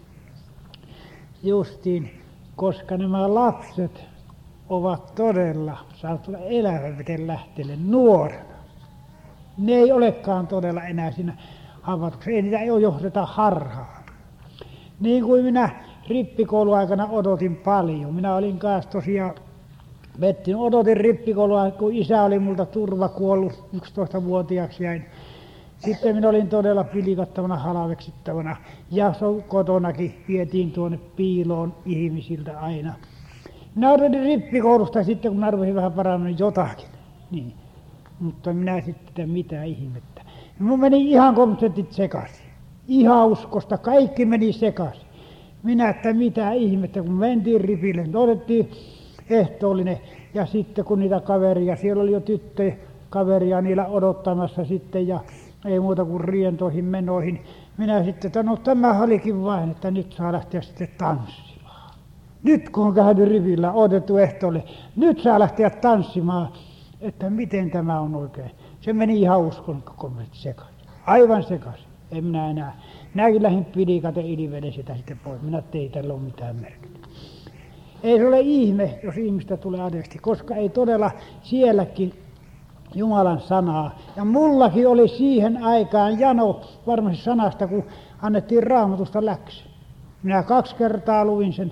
Justiin, koska nämä lapset ovat todella, saavat tulla elävän lähteelle nuorena. Ne ei olekaan todella enää siinä havatuksessa, ei niitä ei ole johdeta harhaan. Niin kuin minä rippikouluaikana odotin paljon. Minä olin kanssa tosiaan, vettin, odotin rippikoulua, kun isä oli multa turva kuollut, yksitoistavuotiaaksi jäin. Sitten minä olin todella pilikattavana, halveksittavana ja kotonakin vietiin tuonne piiloon ihmisiltä aina. Minä odotin rippikoulusta sitten, kun minä rupesin vähän parannumaan jotakin. Niin. Mutta minä sitten mitä ihmettä. Minun meni ihan konseptit sekaisin. Ihan uskosta, kaikki meni sekaisin. Minä, että mitä ihmettä, kun mentiin ripille, otettiin ehtoollinen. Ja sitten kun niitä kaveria, siellä oli jo tyttöjä kaveria niillä odottamassa sitten ja ei muuta kuin rientoihin menoihin. Minä sitten, että no tämä olikin vain, että nyt saa lähteä sitten tanssimaan. Nyt kun on käynyt rivillä, otettu ehtoolle, nyt saa lähteä tanssimaan, että miten tämä on oikein. Se meni ihan uskon kommentti sekaisin. Aivan sekaisin. En minä enää. Minäkin lähdin pilikat ja iliveden sitä sitten pois. Minä ei tällä ole mitään merkitystä. Ei se ole ihme, jos ihmistä tulee adesti, koska ei todella sielläkin Jumalan sanaa. Ja mullakin oli siihen aikaan jano varmasti sanasta, kun annettiin Raamatusta läksy. Minä kaksi kertaa luin sen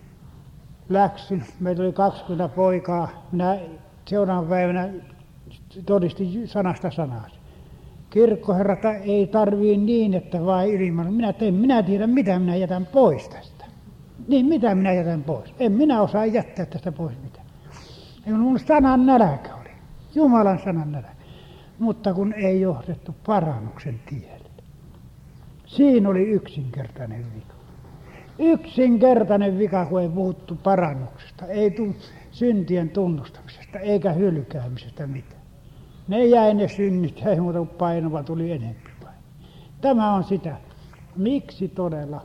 läksyn. Meitä oli kaksikymmentä poikaa. Minä seuraavan päivänä todistin sanasta sanaa. Kirkkoherrata ei tarvii niin, että vain ilman. Minä tein, minä tiedän, mitä minä jätän pois tästä. Niin, mitä minä jätän pois? En minä osaa jättää tästä pois mitään. Ei mun sanan nälkä oli. Jumalan sanan nälkä. Mutta kun ei johdettu parannuksen tielle. Siinä oli yksinkertainen vika. Yksinkertainen vika, kun ei puhuttu parannuksesta. Ei tule syntien tunnustamisesta eikä hylkäämisestä mitään. Ne jäi ne synnit, ei muuta kuin painava tuli enemmän vain. Tämä on sitä. Miksi todella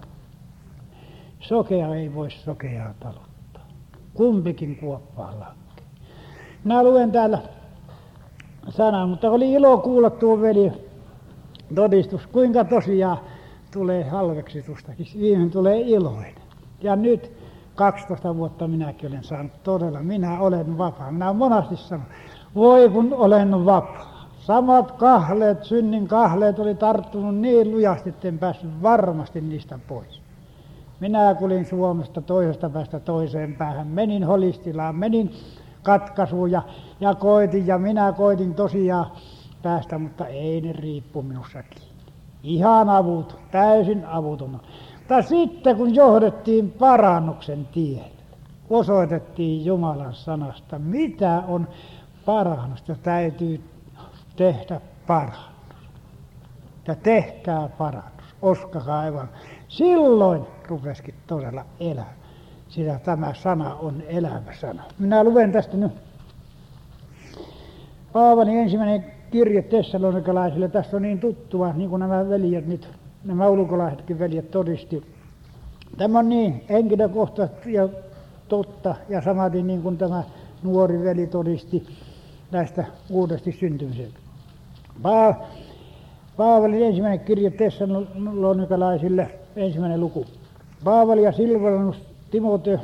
sokea ei voi sokeaa taluttaa? Kumpikin kuoppaan lankee. Minä luen täällä sanan, mutta oli ilo kuulla tuo veli todistus, kuinka tosiaan tulee halveksitustakin. Viimein tulee iloinen. Ja nyt kaksitoista vuotta minäkin olen saanut todella, minä olen vapaa. Minä olen monasti sanonut, voi kun olen vapaa. Samat kahleet, synnin kahleet oli tarttunut niin lujasti, että en päässyt varmasti niistä pois. Minä kulin Suomesta toisesta päästä toiseen päähän, menin Holistilaan, menin katkaisuun ja, ja koitin ja minä koitin tosiaan päästä, mutta ei ne riippu minussa kiinni. Ihan avuton, täysin avuton. Mutta sitten kun johdettiin parannuksen tielle, osoitettiin Jumalan sanasta, mitä on parannusta, täytyy tehdä parannus. Ja tehkää parannus, uskokaa evankeliumia. Silloin rupesikin todella elää. Sillä tämä sana on elävä sana. Minä luen tästä nyt Paavalin ensimmäinen kirje tessalonikalaisille. Tässä on niin tuttua, niin kuin nämä veljet nyt, nämä ulkolaisetkin veljet todisti. Tämä on niin henkilökohtaisesti ja totta, ja samaten niin kuin tämä nuori veli todisti näistä uudesti syntymisestä. Pa- Paavalin ensimmäinen kirje tessalonikalaisille, ensimmäinen luku. Paavali ja Silvanus Timoteus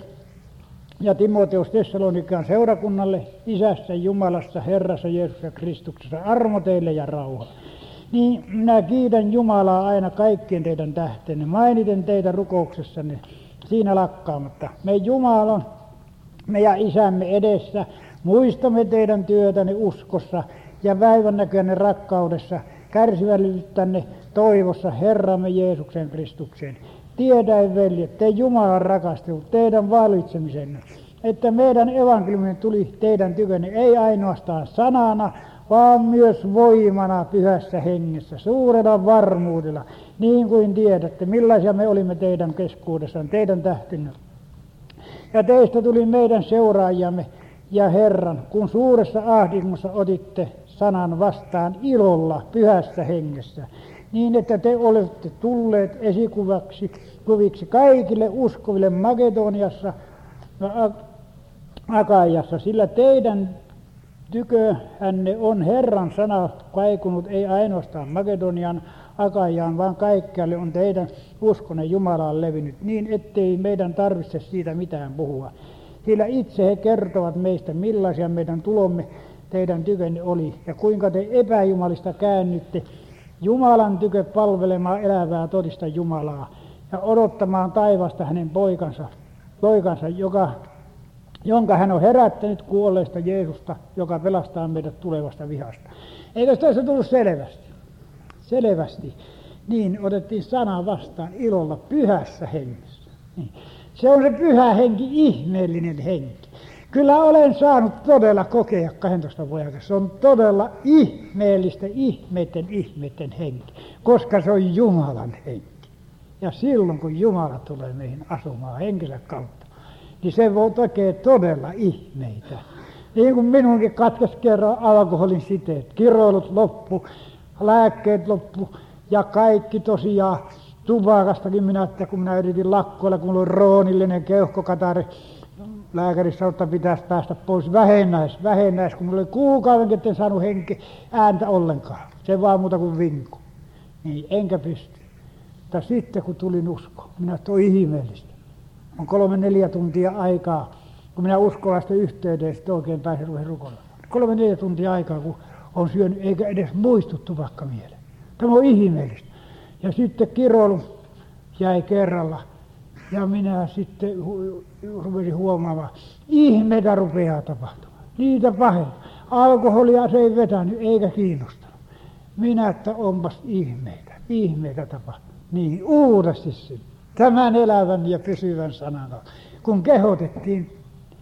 ja Timoteus Tessalonikan seurakunnalle, Isässä, Jumalassa, Herrassa, Jeesuksessa, Kristuksessa, armo teille ja rauha. Niin minä kiitän Jumalaa aina kaikkien teidän tähtenne, mainiten teitä rukouksessanne, siinä lakkaamatta. Me Jumalan, meidän Isämme edessä, muistamme teidän työtänne uskossa ja päivän näköänne rakkaudessa, kärsivällisyyttänne toivossa Herramme Jeesuksen Kristukseen. Tiedäin, veljet, te Jumalan rakastelu, teidän valitsemisenne, että meidän evankeliumimme tuli teidän tykönne, ei ainoastaan sanana, vaan myös voimana pyhässä hengessä, suurella varmuudella, niin kuin tiedätte, millaisia me olimme teidän keskuudessaan, teidän tähtinne. Ja teistä tuli meidän seuraajamme ja Herran, kun suuressa ahdingossa otitte sanan vastaan ilolla pyhässä hengessä, niin että te olette tulleet esikuvaksi kuviksi kaikille uskoville Makedoniassa ja Akaiassa, sillä teidän tyköhänne on Herran sana kaikunut, ei ainoastaan Makedonian, Akaiaan, vaan kaikkialle on teidän uskonne Jumalaan levinnyt, niin ettei meidän tarvitse siitä mitään puhua. Sillä itse he kertovat meistä, millaisia meidän tulomme teidän tykönne oli, ja kuinka te epäjumalista käännytte Jumalan tykö palvelemaan elävää todista Jumalaa, ja odottamaan taivasta hänen poikansa, poikansa joka, jonka hän on herättänyt kuolleista Jeesusta, joka pelastaa meidät tulevasta vihasta. Eikö tässä tullut selvästi? Selvästi. Niin otettiin sana vastaan ilolla pyhässä hengessä. Niin. Se on se pyhä henki, ihmeellinen henki. Kyllä olen saanut todella kokea kahdentoista vuoden aikana. Se on todella ihmeellistä, ihmeiden, ihmeiden henki, koska se on Jumalan henki. Ja silloin kun Jumala tulee meihin asumaan henkensä kautta, niin se voi tekee todella ihmeitä. Niin kuin minunkin katkesi kerran alkoholin siteet, kiroilut loppu, lääkkeet loppu ja kaikki tosiaan tupakastakin minä, että kun minä yritin lakkoilla, kun mulla oli roonillinen keuhkokatari, lääkäri sanoi, että pitäisi päästä pois vähennäis, vähennäis, kun mulla oli kuukauden, etten saanut henki ääntä ollenkaan. Se vaan muuta kuin vinku. Niin, enkä pysty. Mutta sitten kun tulin usko, minä että on ihmeellistä. On kolme neljä tuntia aikaa, kun minä uskolaisten yhteyteen sitten oikein pääsen ruveen rukoilemaan. Kolme neljä tuntia aikaa, kun on syönyt, eikä edes muistu tupakka mieleen. Tämä on ihmeellistä. Ja sitten kiroilu jäi kerralla. Ja minä sitten hu- rupesin huomaamaan, ihmeitä rupeaa tapahtumaan. Niitä pahemmin. Alkoholia se ei vetänyt eikä kiinnostanut. Minä, että onpas ihmeitä, ihmeitä tapahtuu. Niin uudesti sinne. Tämän elävän ja pysyvän sanan, kun kehotettiin,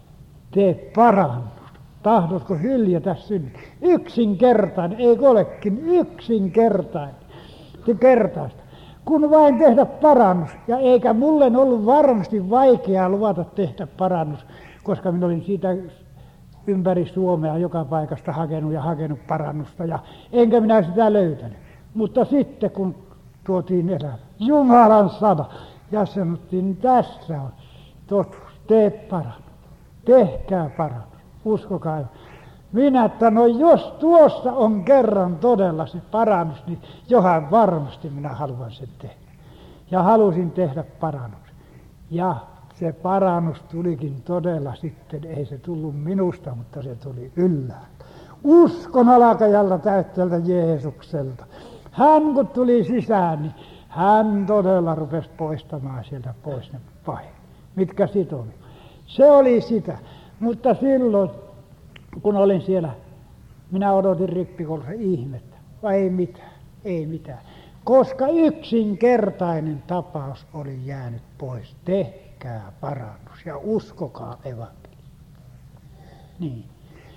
tee parannus. Tahdotko hyljätä synnin? Yksinkertainen, eikö olekin yksinkertainen. Te kertaista. Kun vain tehdä parannus, ja eikä mulle ollut varmasti vaikeaa luvata tehdä parannus, koska minä olin siitä ympäri Suomea joka paikasta hakenut ja hakenut parannusta, ja enkä minä sitä löytänyt. Mutta sitten kun tuotiin elämä, Jumalan sana, ja sanottiin, niin tässä on totuus, tee parannus, tehkää parannus, uskokaa. Minä, että no jos tuossa on kerran todella se parannus, niin johan varmasti minä haluan sen tehdä. Ja halusin tehdä parannus. Ja se parannus tulikin todella sitten, ei se tullut minusta, mutta se tuli ylhäältä. Uskon alkajalla täyttältä Jeesukselta. Hän kun tuli sisään, niin hän todella rupesi poistamaan sieltä pois ne pahit, mitkä sit oli. Se oli sitä, mutta silloin kun olin siellä, minä odotin rippikoulussa ihmettä, vai ei mitään, ei mitään. Koska yksinkertainen tapaus oli jäänyt pois, tehkää parannus ja uskokaa evankeliumia. Niin.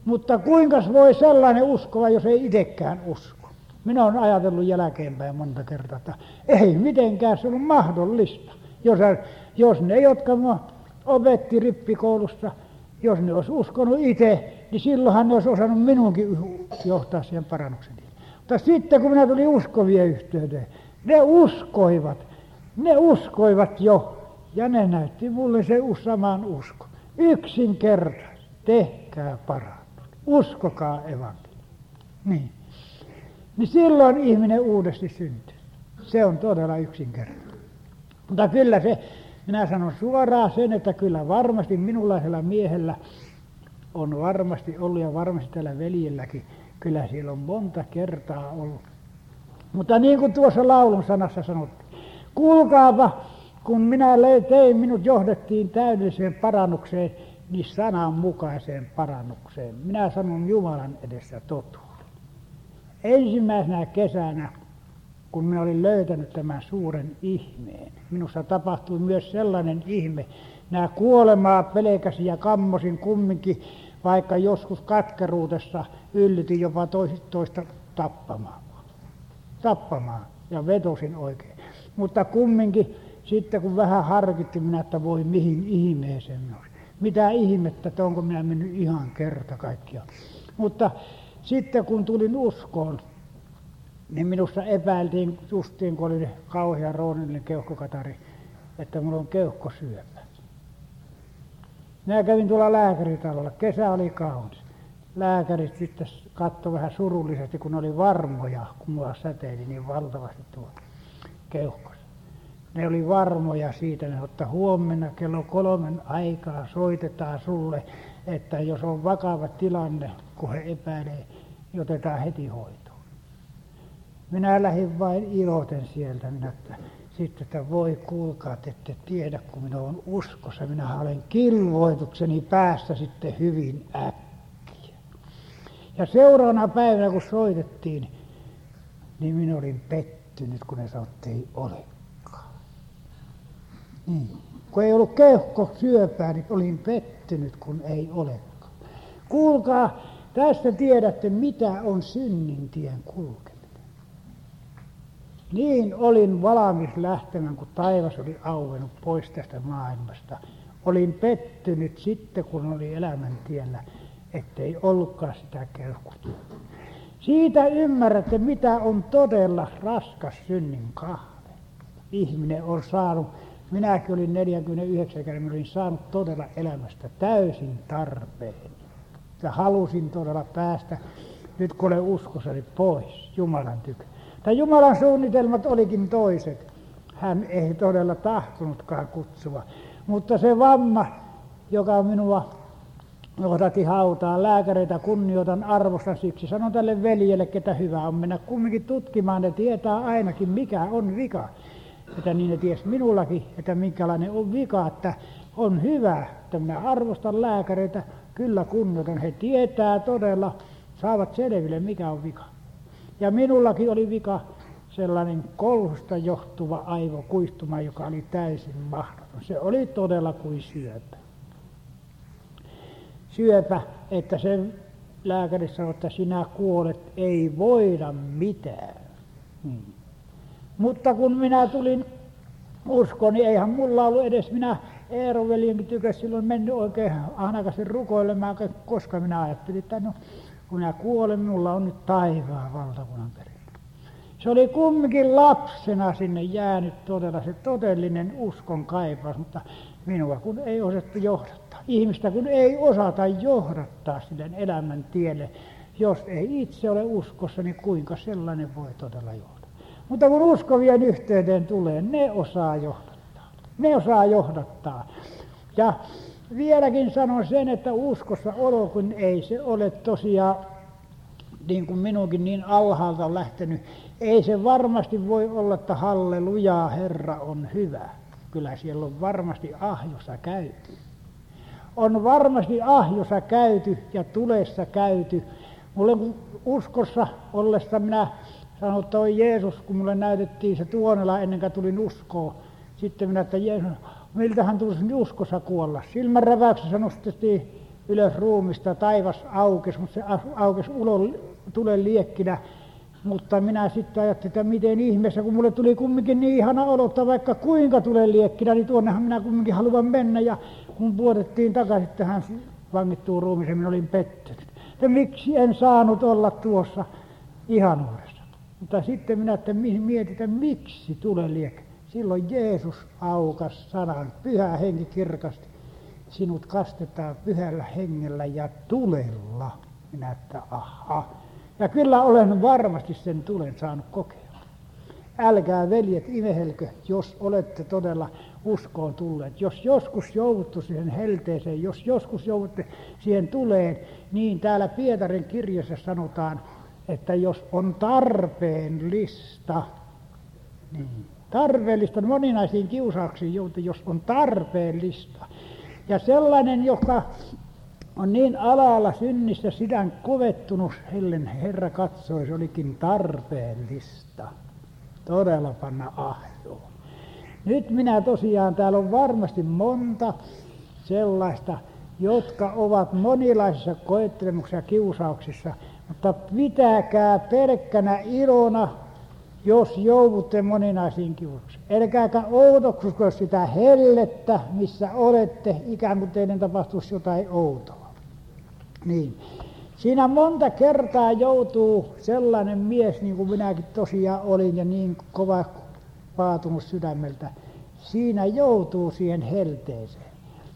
Mutta kuinka voi sellainen uskoa, jos ei itsekään usko? Minä olen ajatellut jälkeenpäin monta kertaa, että ei mitenkään se ollut mahdollista. Jos, jos ne, jotka minua opetti rippikoulussa, jos ne olisi uskonut itse, niin silloinhan ne olisi osannut minunkin johtaa siihen parannuksen. Mutta sitten kun minä tulin uskovien yhteyteen, ne uskoivat, ne uskoivat jo, ja ne näytti mulle se saman usko. Yksinkertaisesti, tehkää parannus, uskokaa evankeliumia. Niin. Niin silloin ihminen uudesti syntyy. Se on todella yksinkertainen. Mutta kyllä se, minä sanon suoraan sen, että kyllä varmasti minunlaisella miehellä on varmasti ollut ja varmasti tällä veljelläkin, kyllä siellä on monta kertaa ollut. Mutta niin kuin tuossa laulun sanassa sanottiin, kuulkaapa, kun minä tein, minut johdettiin täydelliseen parannukseen, niin sananmukaiseen parannukseen. Minä sanon Jumalan edessä totuuden. Ensimmäisenä kesänä, kun minä olin löytänyt tämän suuren ihmeen, minussa tapahtui myös sellainen ihme. Nämä kuolemaa pelkäsin ja kammosin kumminkin, vaikka joskus katkeruudessa yllytin jopa toista tappamaan. Tappamaan ja vetosin oikein. Mutta kumminkin sitten kun vähän harkittiin minä, että voi mihin ihmeeseen minä olisi. Mitä ihmettä, että onko minä mennyt ihan kerta kaikkiaan. Mutta sitten kun tulin uskoon, niin minusta epäiltiin justiin, kun oli kauhea roonillinen keuhkokatari, että minulla on keuhkosyöpä. Minä kävin tuolla lääkäritalolla, kesä oli kaunis. Lääkärit sitten katsoi vähän surullisesti, kun oli varmoja, kun minua säteili niin valtavasti tuolla keuhkossa. Ne oli varmoja siitä, että huomenna kello kolmen aikaa soitetaan sulle, että jos on vakava tilanne, kun he epäilee, niin otetaan heti hoitoon. Minä lähdin vain iloten sieltä, minä, että sitten, että voi kuulkaa, että ette tiedä, kun minä olen uskossa. Minä olen kilvoitukseni päästä sitten hyvin äkkiä. Ja seuraavana päivänä, kun soitettiin, niin minä olin pettynyt, kun ne sanoi, että ei olekaan. Niin. Kun ei ollut keuhkosyöpää, niin olin pettynyt, kun ei olekaan. Kuulkaa, tästä tiedätte, mitä on synnin tien kulkeminen. Niin olin valmis lähtemään, kun taivas oli auennut pois tästä maailmasta. Olin pettynyt sitten, kun oli elämäntiellä, ettei ollutkaan sitä keuhkoa. Siitä ymmärrätte, mitä on todella raskas synnin kahve. Ihminen on saanut, minäkin olin neljäkymmentäyhdeksän, minä olin saanut todella elämästä täysin tarpeen. Ja halusin todella päästä, nyt kun olen uskossani, pois Jumalan tykö. Tai Jumalan suunnitelmat olikin toiset. Hän ei todella tahtonutkaan kutsua. Mutta se vamma, joka minua johdatti hautaan, lääkäreitä kunnioitan, arvostan, siksi sanon tälle veljelle, ketä hyvä on mennä kumminkin tutkimaan. Ne tietää ainakin, mikä on vika. Että niin ne ties minullakin, että minkälainen on vika, että on hyvä, että minä arvostan lääkäreitä, kyllä kunnioitan. He tietää todella, saavat selville, mikä on vika. Ja minullakin oli vika sellainen kolhusta johtuva aivokuistuma, joka oli täysin mahdoton. Se oli todella kuin syöpä. Syöpä, että sen lääkäri sanoi, että sinä kuolet, ei voida mitään. Hmm. Mutta kun minä tulin uskoon, niin eihän mulla ollut edes minä Eero veljenkin tykössä silloin mennyt oikein ahnakasti rukoilemaan, koska minä ajattelin, että no, kun minä kuolen, minulla on nyt taivaan valtakunnan perintö. Se oli kumminkin lapsena sinne jäänyt todella se todellinen uskon kaipaus, mutta minua kun ei osattu johdattaa. Ihmistä kun ei osata johdattaa sille elämän tielle, jos ei itse ole uskossa, niin kuinka sellainen voi todella johtaa. Mutta kun uskovien yhteyteen tulee, ne osaa johdattaa. Ne osaa johdattaa. Ja vieläkin sanon sen, että uskossa olo, kun ei se ole tosiaan, niin kuin minunkin niin alhaalta on lähtenyt, ei se varmasti voi olla, että hallelujaa, Herra on hyvä. Kyllä siellä on varmasti ahjossa käyty. On varmasti ahjossa käyty ja tulessa käyty. Mulle uskossa ollessa minä sanoin, että oi Jeesus, kun mulle näytettiin se Tuonela ennen kuin tulin uskoon. Sitten minä, että Jeesus, miltähän tulisi uskossa kuolla. Silmänräväyksessä nostettiin ylös ruumista, taivas aukesi, mutta se aukesi ulos tulen liekkinä. Mutta minä sitten ajattelin, että miten ihmeessä, kun mulle tuli kumminkin niin ihana olottaa, vaikka kuinka tulen liekkinä, niin tuonnehan minä kumminkin haluan mennä. Ja kun puotettiin takaisin tähän vangittuun ruumiiseen, minä olin pettynyt. Että miksi en saanut olla tuossa ihanuudessa. Mutta sitten minä että mietin, että miksi tulen liekkinä. Silloin Jeesus aukas sanan, pyhä henki kirkasti. Sinut kastetaan pyhällä hengellä ja tulella. Minä että aha. Ja kyllä olen varmasti sen tulen saanut kokea. Älkää veljet imehelkö, jos olette todella uskoon tulleet. Jos joskus joudutte siihen helteeseen, jos joskus joudutte siihen tuleen, niin täällä Pietarin kirjassa sanotaan, että jos on tarpeellista, niin tarpeellista, moninaisiin kiusauksiin joudutte, jos on tarpeellista. Ja sellainen, joka on niin alalla synnissä sydän kovettunut, hellen Herra katsoi, se olikin tarpeellista. Todella panna ahjoon. Nyt minä tosiaan, täällä on varmasti monta sellaista, jotka ovat monilaisissa koettelemuksissa ja kiusauksissa, mutta pitäkää pelkkänä ilona, jos joudutte moninaisiin kiusauksiin. Älkääkä oudoksuko sitä hellettä, missä olette, ikään kuin teidän tapahtuisi jotain outoa. Niin. Siinä monta kertaa joutuu sellainen mies, niin kuin minäkin tosiaan olin, ja niin kova paatunut sydämeltä, siinä joutuu siihen helteeseen.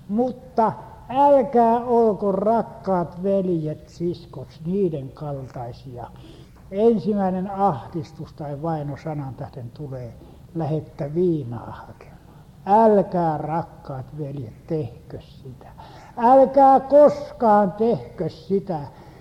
Mutta älkää olko rakkaat veljet, siskot, niiden kaltaisia. Ensimmäinen ahdistus tai vaino sanan tähden tulee, lähettä viinaa hakemaan. Älkää rakkaat veljet, tehkö sitä. Älkää koskaan tehkö sitä.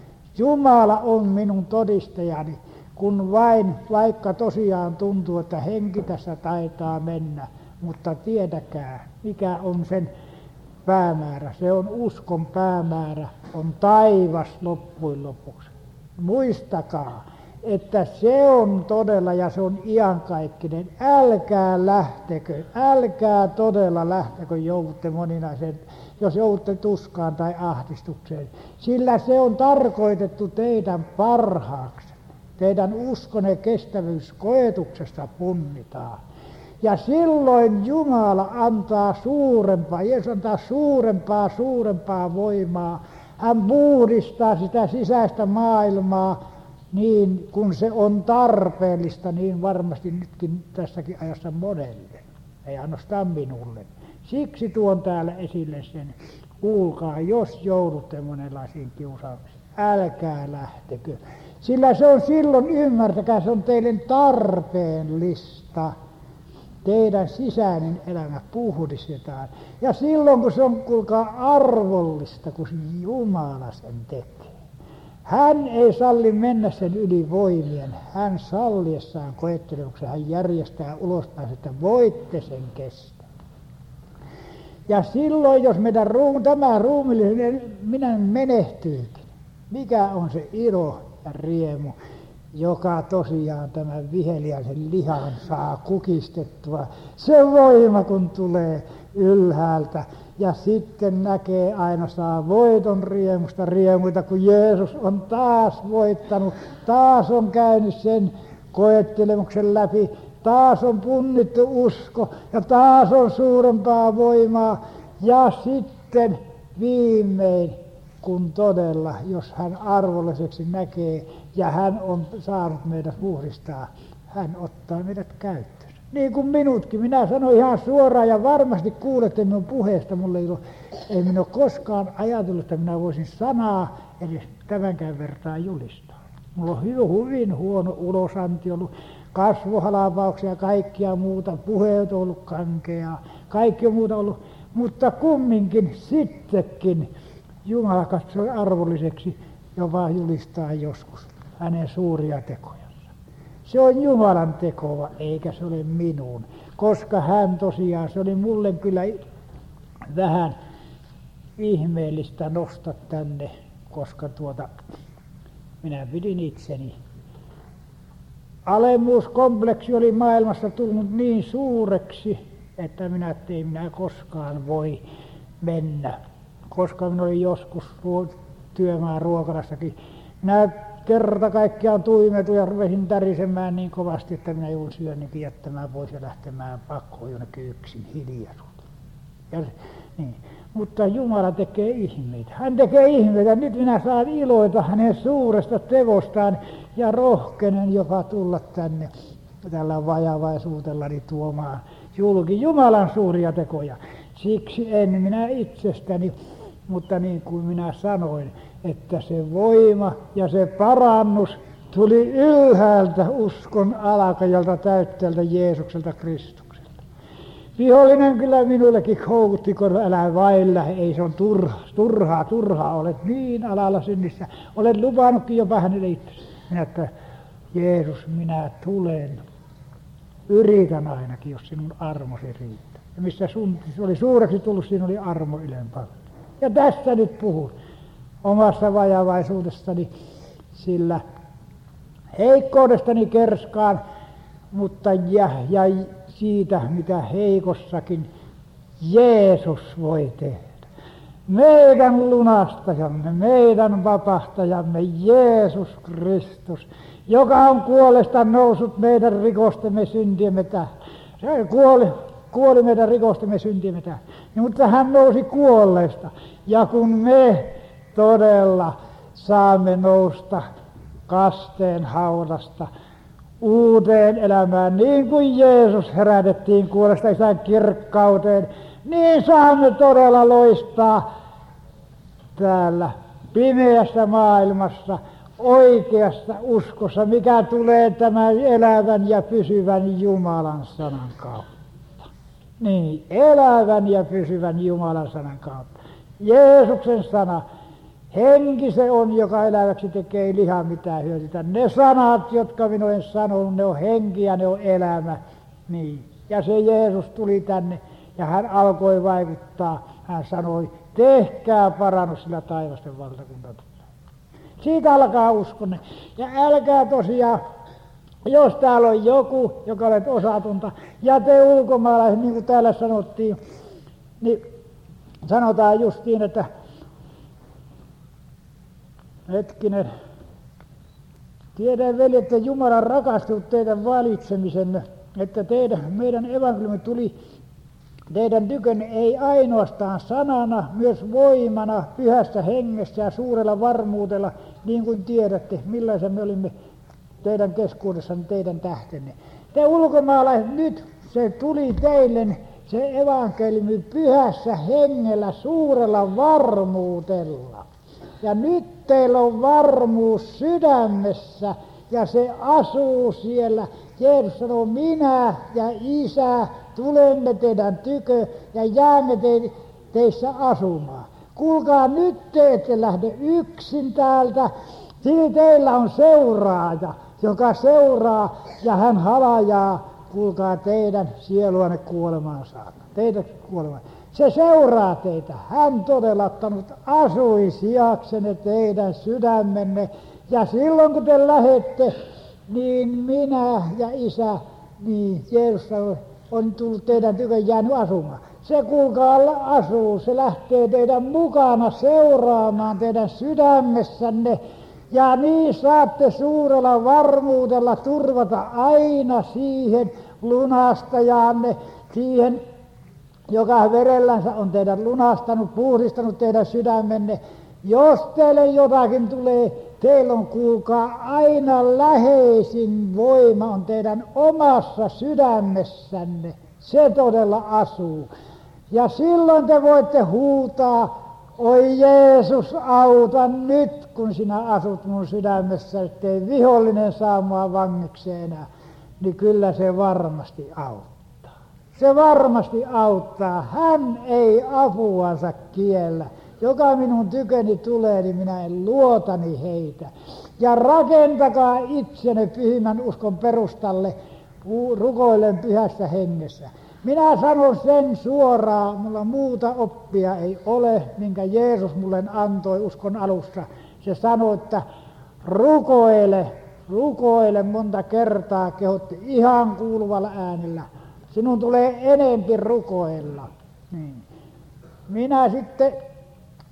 Jumala on minun todistajani, kun vain, vaikka tosiaan tuntuu, että henki tässä taitaa mennä, mutta tiedäkää, mikä on sen päämäärä. Se on uskon päämäärä, on taivas loppujen lopuksi. Muistakaa, että se on todella ja se on iankaikkinen. Älkää lähtekö, älkää todella lähtekö, joudutte moninaiseen, jos joudutte tuskaan tai ahdistukseen. Sillä se on tarkoitettu teidän parhaaksi. Teidän uskonne kestävyys koetuksesta punnitaan. Ja silloin Jumala antaa suurempaa, Jeesus antaa suurempaa, suurempaa voimaa. Hän puhdistaa sitä sisäistä maailmaa niin, kun se on tarpeellista, niin varmasti nytkin tässäkin ajassa monelle. Ei ainoastaan minulle. Siksi tuon täällä esille sen, kuulkaa, jos joudutte monenlaisiin kiusauksiin, älkää lähtekö. Sillä se on silloin, ymmärtäkää, se on teille tarpeellista. Teidän sisäinen elämä puhdistetaan. Ja silloin, kun se on, kuulkaa, arvollista, kun Jumala sen tekee. Hän ei salli mennä sen yli voimien. Hän salliessaan koettelemuksen, hän järjestää ulospäin, että voitte sen kestää. Ja silloin, jos meidän ruum, tämä ruumillinen minä menehtyykin, mikä on se ilo ja riemu, joka tosiaan tämän viheliäisen lihan saa kukistettua. Se voima, kun tulee ylhäältä ja sitten näkee aina saa voiton riemusta riemuita, kun Jeesus on taas voittanut, taas on käynyt sen koettelemuksen läpi, taas on punnittu usko ja taas on suurempaa voimaa ja sitten viimein, kun todella, jos hän arvolliseksi näkee ja hän on saanut meidät puhdistaa, hän ottaa meidät käyttöön. Niin kuin minutkin. Minä sanoin ihan suoraan ja varmasti kuulette minun puheesta. Mulle ei, ole, ei minä ole koskaan ajatellut, että minä voisin sanaa edes tämänkään vertaa julistaa. Mulla on hyvin, hyvin huono ulosanti ollut, kasvohalavauksia ja kaikkia muuta. Puheet on ollut kankeaa, kaikki on muuta ollut. Mutta kumminkin sittenkin Jumala katsoi arvolliseksi jopa julistaa joskus hänen suuria tekojansa. Se on Jumalan tekoa, eikä se ole minun, koska hän tosiaan, se oli mulle kyllä vähän ihmeellistä nostaa tänne, koska tuota, minä pidin itseni. Alemmuuskompleksi oli maailmassa tullut niin suureksi, että minä ettei minä koskaan voi mennä koska minä olin joskus työmaa Ruokalassakin. Minä kerta kaikkiaan tuimetuin ja rupesin tärisemään niin kovasti, että minä joudun syönnin jättämään pois ja lähtemään pakkoon jonnekin yksin hiljaisuuteen. Ja, niin. Mutta Jumala tekee ihmeitä. Hän tekee ihmeitä. Nyt minä saan iloita hänen suuresta tevostaan ja rohkenen jopa tulla tänne tällä vajavaisuutellani tuomaan julki Jumalan suuria tekoja. Siksi en minä itsestäni, mutta niin kuin minä sanoin, että se voima ja se parannus tuli ylhäältä uskon alkajalta täyttäjältä Jeesukselta Kristukselta. Vihollinen kyllä minullekin houkutti, kun älä vailla, ei se on turha, turhaa, turhaa, olet niin alalla synnissä, olet lupannutkin jopa hänelle itsesi. Minä, että Jeesus, minä tulen, yritän ainakin, jos sinun armosi riittää. Ja missä sun oli suureksi tullut, siinä oli armo ylempää. Ja tästä nyt puhun omassa vajavaisuudestani, sillä heikkoudestani kerskaan, mutta ja, ja siitä, mitä heikossakin Jeesus voi tehdä. Meidän lunastajamme, meidän vapahtajamme Jeesus Kristus, joka on kuolesta noussut meidän rikostemme syntiemme tähden. Se kuoli, kuoli meidän rikostemme syntiemme tähden. Mutta hän nousi kuolleesta. Ja kun me todella saamme nousta kasteen haudasta uuteen elämään, niin kuin Jeesus herätettiin kuolesta Isän kirkkauteen, niin saamme todella loistaa täällä pimeässä maailmassa oikeassa uskossa, mikä tulee tämän elävän ja pysyvän Jumalan sanan kautta. Niin, elävän ja pysyvän Jumalan sanan kautta. Jeesuksen sana, henki se on, joka eläväksi tekee lihaa mitään hyödytä. Ne sanat, jotka minä olen sanonut, ne on henki ja ne on elämä. Niin. Ja se Jeesus tuli tänne ja hän alkoi vaikuttaa. Hän sanoi, tehkää parannus, sillä taivasten valtakunta tulee. Siitä alkaa uskonne. Ja älkää tosiaan, jos täällä on joku, joka olet osatonta, ja te ulkomaalaiset, niin kuin täällä sanottiin, niin sanotaan justiin, että hetkinen, tiedän veli, että Jumala rakastui teidän valitsemisenne, että teidän, meidän evankeliumi tuli teidän tykönne ei ainoastaan sanana, myös voimana, pyhässä hengessä ja suurella varmuudella, niin kuin tiedätte, millaisen me olimme teidän keskuudessanne, teidän tähtenne. Te ulkomaalaiset, nyt se tuli teille, se evankeliumi pyhässä hengellä, suurella varmuudella. Ja nyt teillä on varmuus sydämessä ja se asuu siellä. Jeesus sanoo, minä ja Isä tulemme teidän tykö ja jäämme te, teissä asumaan. Kuulkaa, nyt te ette lähde yksin täältä, sillä teillä on seuraaja, joka seuraa ja hän halajaa, kuulkaa, teidän sieluanne kuolemaan saakka. Teitä kuolemaan. Se seuraa teitä. Hän todella ottanut asuinsijaksenne teidän sydämenne. Ja silloin kun te lähdette, niin minä ja Isä, niin Jeesus on tullut teidän tykön jäänyt asumaan. Se kuulkaa asuu, se lähtee teidän mukana seuraamaan teidän sydämessänne. Ja niin saatte suurella varmuudella turvata aina siihen lunastajanne, siihen, joka verellänsä on teidän lunastanut, puhdistanut teidän sydämenne. Jos teille jotakin tulee, teillä on, kuulkaa, aina läheisin voima on teidän omassa sydämessänne. Se todella asuu. Ja silloin te voitte huutaa, oi Jeesus, auta nyt, kun sinä asut mun sydämessä, ettei vihollinen saa mua vangikseen enää. Niin kyllä se varmasti auttaa. Se varmasti auttaa. Hän ei apuansa kiellä. Joka minun tyköni tulee, niin minä en luotani heitä. Ja rakentakaa itsenne pyhimmän uskon perustalle, rukoillen pyhässä hengessä. Minä sanon sen suoraan, mulla muuta oppia ei ole, minkä Jeesus mulle antoi uskon alussa. Se sanoi, että rukoile, rukoile monta kertaa, kehotti ihan kuuluvalla äänellä. Sinun tulee enempi rukoilla. Niin. Minä sitten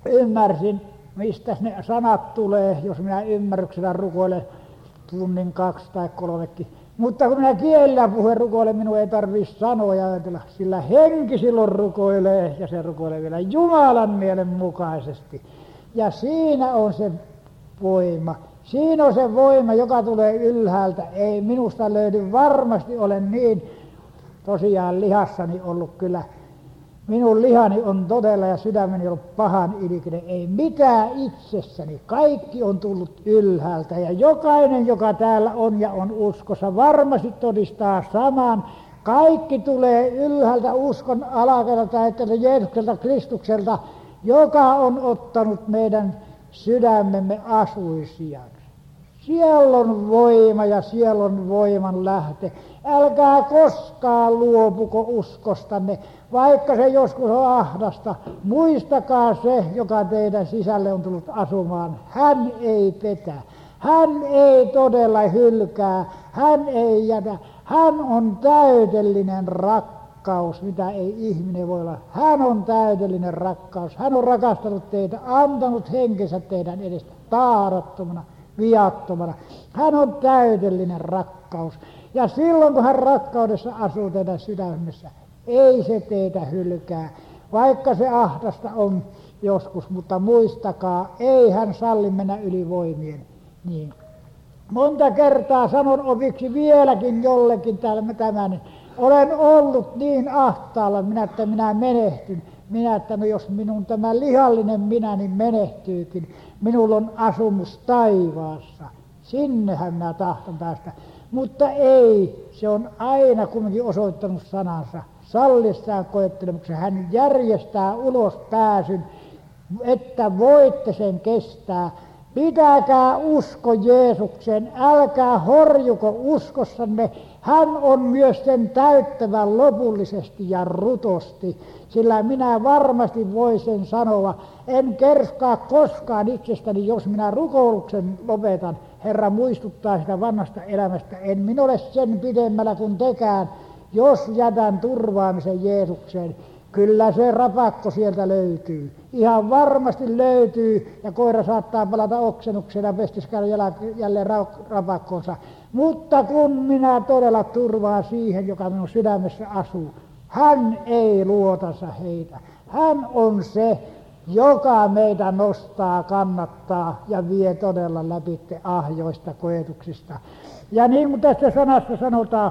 ymmärsin, mistä ne sanat tulee, jos minä ymmärryksellä rukoilen tunnin kaksi tai kolmekin. Mutta kun minä kielillä puhuen rukoilen, minun ei tarvitse sanoja ajatella, sillä henki silloin rukoilee, ja se rukoilee vielä Jumalan mielen mukaisesti. Ja siinä on se voima. Siinä on se voima, joka tulee ylhäältä. Ei minusta löydy, varmasti olen niin tosiaan lihassani ollut kyllä. Minun lihani on todella ja sydämeni on pahan ilkinen. Ei mitään itsessäni. Kaikki on tullut ylhäältä. Ja jokainen, joka täällä on ja on uskossa, varmasti todistaa saman. Kaikki tulee ylhäältä uskon alakerta, että Jeesukselta Kristukselta, joka on ottanut meidän sydämemme asuisijaksi. Siellä on voima ja siellä on voiman lähte. Älkää koskaan luopuko uskostanne, vaikka se joskus on ahdasta. Muistakaa se, joka teidän sisälle on tullut asumaan. Hän ei petä. Hän ei todella hylkää. Hän ei jätä. Hän on täydellinen rakkaus, mitä ei ihminen voi olla. Hän on täydellinen rakkaus. Hän on rakastanut teitä, antanut henkensä teidän edestä taarattomana, viattomana. Hän on täydellinen rakkaus. Ja silloin, kun hän rakkaudessa asuu teidän sydämessä, ei se teitä hylkää, vaikka se ahdasta on joskus, mutta muistakaa, ei hän salli mennä yli voimien. Niin. Monta kertaa sanon opiksi vieläkin jollekin tämän, olen ollut niin ahtaalla, minä, että minä menehtyn. Minä, että no jos minun tämä lihallinen minäni menehtyykin, minulla on asumus taivaassa. Sinnehän minä tahdon päästä. Mutta ei, se on aina kumminkin osoittanut sanansa. Sallissaan koettelemuksen hän järjestää ulos pääsyn, että voitte sen kestää. Pitäkää usko Jeesukseen, älkää horjuko uskossanne. Hän on myös sen täyttävä lopullisesti ja rutosti, sillä minä varmasti voisin sanoa, en kerskaa koskaan itsestäni, jos minä rukouksen lopetan. Herra muistuttaa sitä vanhasta elämästä, en minä ole sen pidemmällä kuin tekään, jos jätän turvaamisen Jeesukseen. Kyllä se rapakko sieltä löytyy. Ihan varmasti löytyy ja koira saattaa palata oksennuksena pestiskään jälleen rapakkonsa. Mutta kun minä todella turvaan siihen, joka minun sydämessä asuu, hän ei luotansa heitä. Hän on se, joka meitä nostaa, kannattaa ja vie todella läpi ahjoista koetuksista. Ja niin kuin tässä sanassa sanotaan,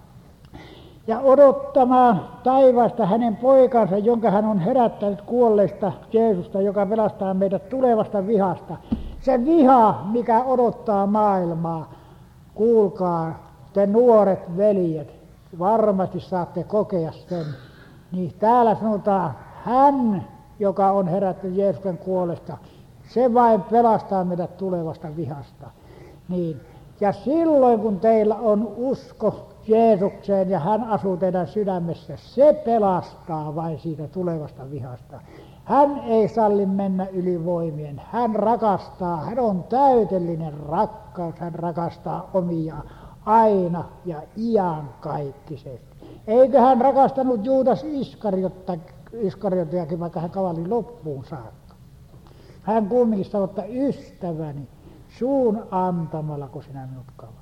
ja odottamaan taivaasta hänen poikansa, jonka hän on herättänyt kuolleista Jeesusta, joka pelastaa meidät tulevasta vihasta. Se viha, mikä odottaa maailmaa, kuulkaa, te nuoret veljet, varmasti saatte kokea sen. Niin täällä sanotaan, hän, joka on herättänyt Jeesuksen kuolesta, se vain pelastaa meidät tulevasta vihasta. Niin. Ja silloin, kun teillä on usko Jeesukseen ja hän asuu teidän sydämessä, se pelastaa vain siitä tulevasta vihasta. Hän ei salli mennä yli voimien. Hän rakastaa, hän on täydellinen rakkaus, hän rakastaa omiaan aina ja iankaikkisesti. Eikö hän rakastanut Juudas Iskariotta, Iskariotiakin, vaikka hän kavalli loppuun saakka. Hän kumminkin sanoi, että ystäväni, suun antamalla, kun sinä minut kavallit.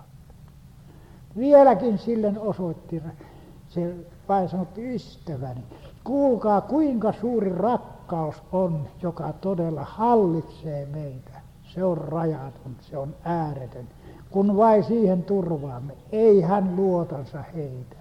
Vieläkin sille osoitti, se vain sanotti ystäväni. Kuulkaa, kuinka suuri rakkaus on, joka todella hallitsee meitä. Se on rajaton, se on ääretön. Kun vain siihen turvaamme, ei hän luotansa heitä.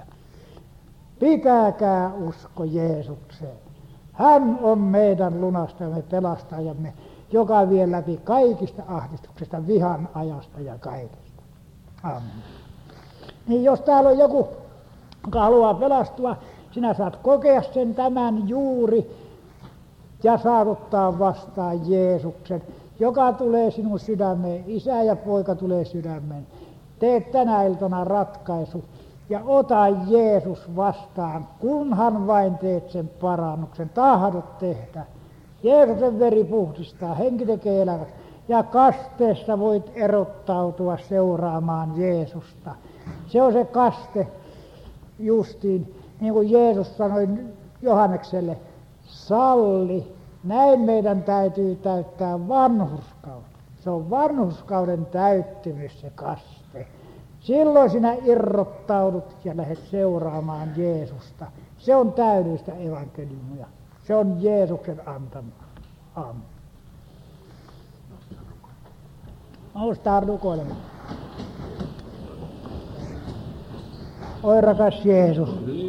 Pitäkää usko Jeesukseen. Hän on meidän lunastajamme, pelastajamme, joka vie läpi kaikista ahdistuksista, vihan ajasta ja kaikesta. Amen. Niin jos täällä on joku, joka haluaa pelastua, sinä saat kokea sen tämän juuri ja saat ottaa vastaan Jeesuksen, joka tulee sinun sydämeen. Isä ja poika tulee sydämeen. Tee tänä iltana ratkaisu ja ota Jeesus vastaan, kunhan vain teet sen parannuksen. Tahdot tehdä. Jeesuksen veri puhdistaa, henki tekee eläväksi. Ja kasteessa voit erottautua seuraamaan Jeesusta. Se on se kaste justiin, niin kuin Jeesus sanoi Johannekselle, salli Näin meidän täytyy täyttää vanhurskaus. Se on vanhurskauden täyttymys se kaste. Silloin sinä irrottaudut ja lähdet seuraamaan Jeesusta. Se on täydellistä evankeliumia. Se on Jeesuksen antamaa. Aamen. Noustaan rukoilemaan. Oi rakas Jeesus,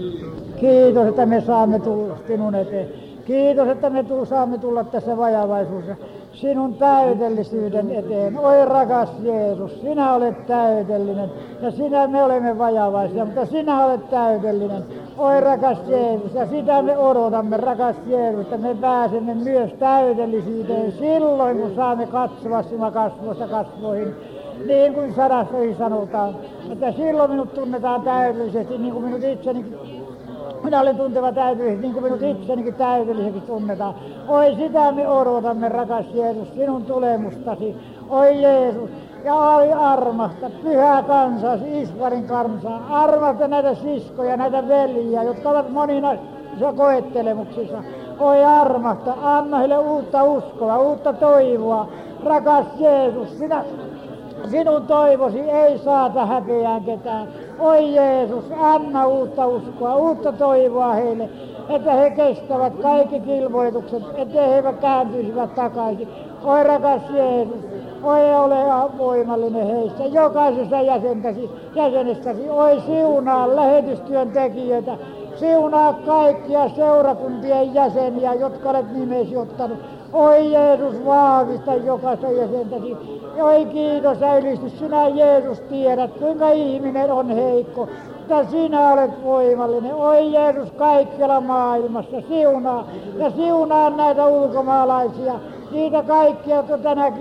kiitos, että me saamme tulla sinun eteen. Kiitos, että me saamme tulla tässä vajavaisuudessa sinun täydellisyyden eteen. Oi rakas Jeesus, sinä olet täydellinen ja sinä me olemme vajavaisia, mutta sinä olet täydellinen. Oi rakas Jeesus, ja sitä me odotamme, rakas Jeesus, että me pääsemme myös täydellisyyteen silloin, kun saamme katsoa sinua kasvoista kasvoihin. Niin kuin sanastoihin sanotaan, että silloin minut tunnetaan täydellisesti, niin kuin minut itsenikin. Minä olen tunteva täydellisesti, niin kuin minut itsenikin täydellisesti tunnetaan. Oi sitä me odotamme, rakas Jeesus, sinun tulemustasi. Oi Jeesus, ja oi armahta, pyhä kansasi, Israelin kansaa. Armahta näitä siskoja, näitä veljiä, jotka ovat moninaisissa koettelemuksissa. Oi armahta, anna heille uutta uskoa, uutta toivoa. Rakas Jeesus, sinä... Sinun toivosi ei saata häpeään ketään. Oi Jeesus, anna uutta uskoa, uutta toivoa heille, että he kestävät kaikki kilvoitukset, ettei he kääntyisivät takaisin. Oi rakas Jeesus, oi ole voimallinen heistä, jokaisesta jäsentäsi, jäsenestäsi. Oi siunaa lähetystyön tekijöitä, siunaa kaikkia seurakuntien jäseniä, jotka olet nimesi ottanut. Oi Jeesus, vahvista jokaista jäsentäsi. Oi kiitos ja ylistys, sinä Jeesus tiedät, kuinka ihminen on heikko, mutta sinä olet voimallinen. Oi Jeesus, kaikkialla maailmassa siunaa ja siunaa näitä ulkomaalaisia, niitä kaikkia, jotka tänä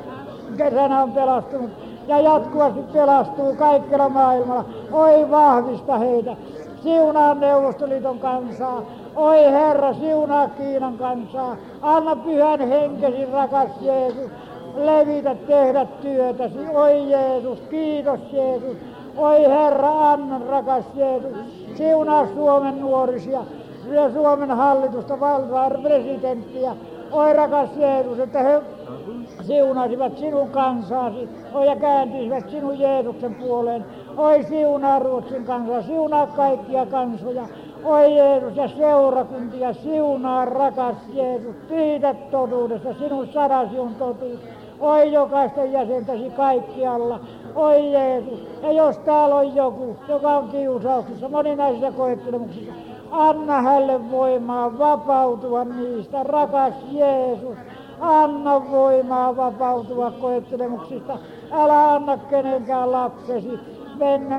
kesänä on pelastunut ja jatkuvasti pelastuu kaikkialla maailmalla. Oi vahvista heitä, siunaa Neuvostoliiton kansaa. Oi Herra, siunaa Kiinan kansaa. Anna pyhän henkesi, rakas Jeesus. Levitä tehdä työtäsi. Oi Jeesus, kiitos Jeesus. Oi Herra, anna, rakas Jeesus. Siunaa Suomen nuorisia ja Suomen hallitusta, valtaa, presidenttiä. Oi rakas Jeesus, että he siunasivat sinun kansaasi. Oi ja kääntyisivät sinun Jeesuksen puoleen. Oi siunaa Ruotsin kansaa, siunaa kaikkia kansoja. Oi Jeesus ja seurakuntia, siunaa rakas Jeesus, kiitä totuudesta, sinun sanasi on totuus. Oi jokaista jäsentäsi kaikkialla, oi Jeesus. Ja jos täällä on joku, joka on kiusauksissa, moninaisissa koettelemuksissa, anna hänelle voimaa vapautua niistä, rakas Jeesus. Anna voimaa vapautua koettelemuksista, älä anna kenenkään lapsesi mennä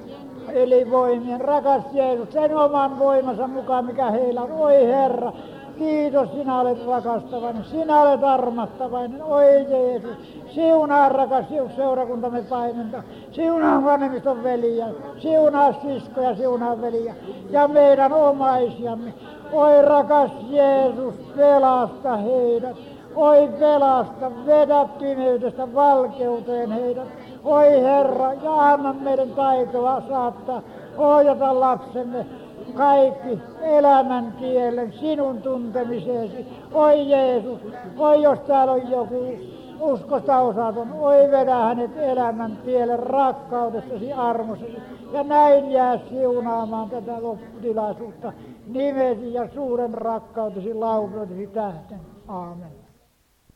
ylivoimien. Rakas Jeesus, sen oman voimansa mukaan, mikä heillä on. Oi Herra, kiitos, sinä olet rakastavainen, sinä olet armahtavainen. Oi Jeesus, siunaa rakas seurakuntamme paimenta, siunaa vanhemmiston veliä, siunaa siskoja, siunaa veliä ja meidän omaisiamme. Oi rakas Jeesus, pelasta heidät. Oi pelasta, vedä pimeydestä valkeuteen heidät. Oi Herra, ja anna meidän taitoa saattaa ohjata lapsemme kaikki elämän kielen sinun tuntemiseesi. Oi Jeesus, oi jos täällä on joku uskosta osaton, oi vedä hänet elämän tielle rakkaudessasi, armossasi. Ja näin jää siunaamaan tätä lopputilaisuutta nimesi ja suuren rakkautesi, laupeutesi tähten. Aamen.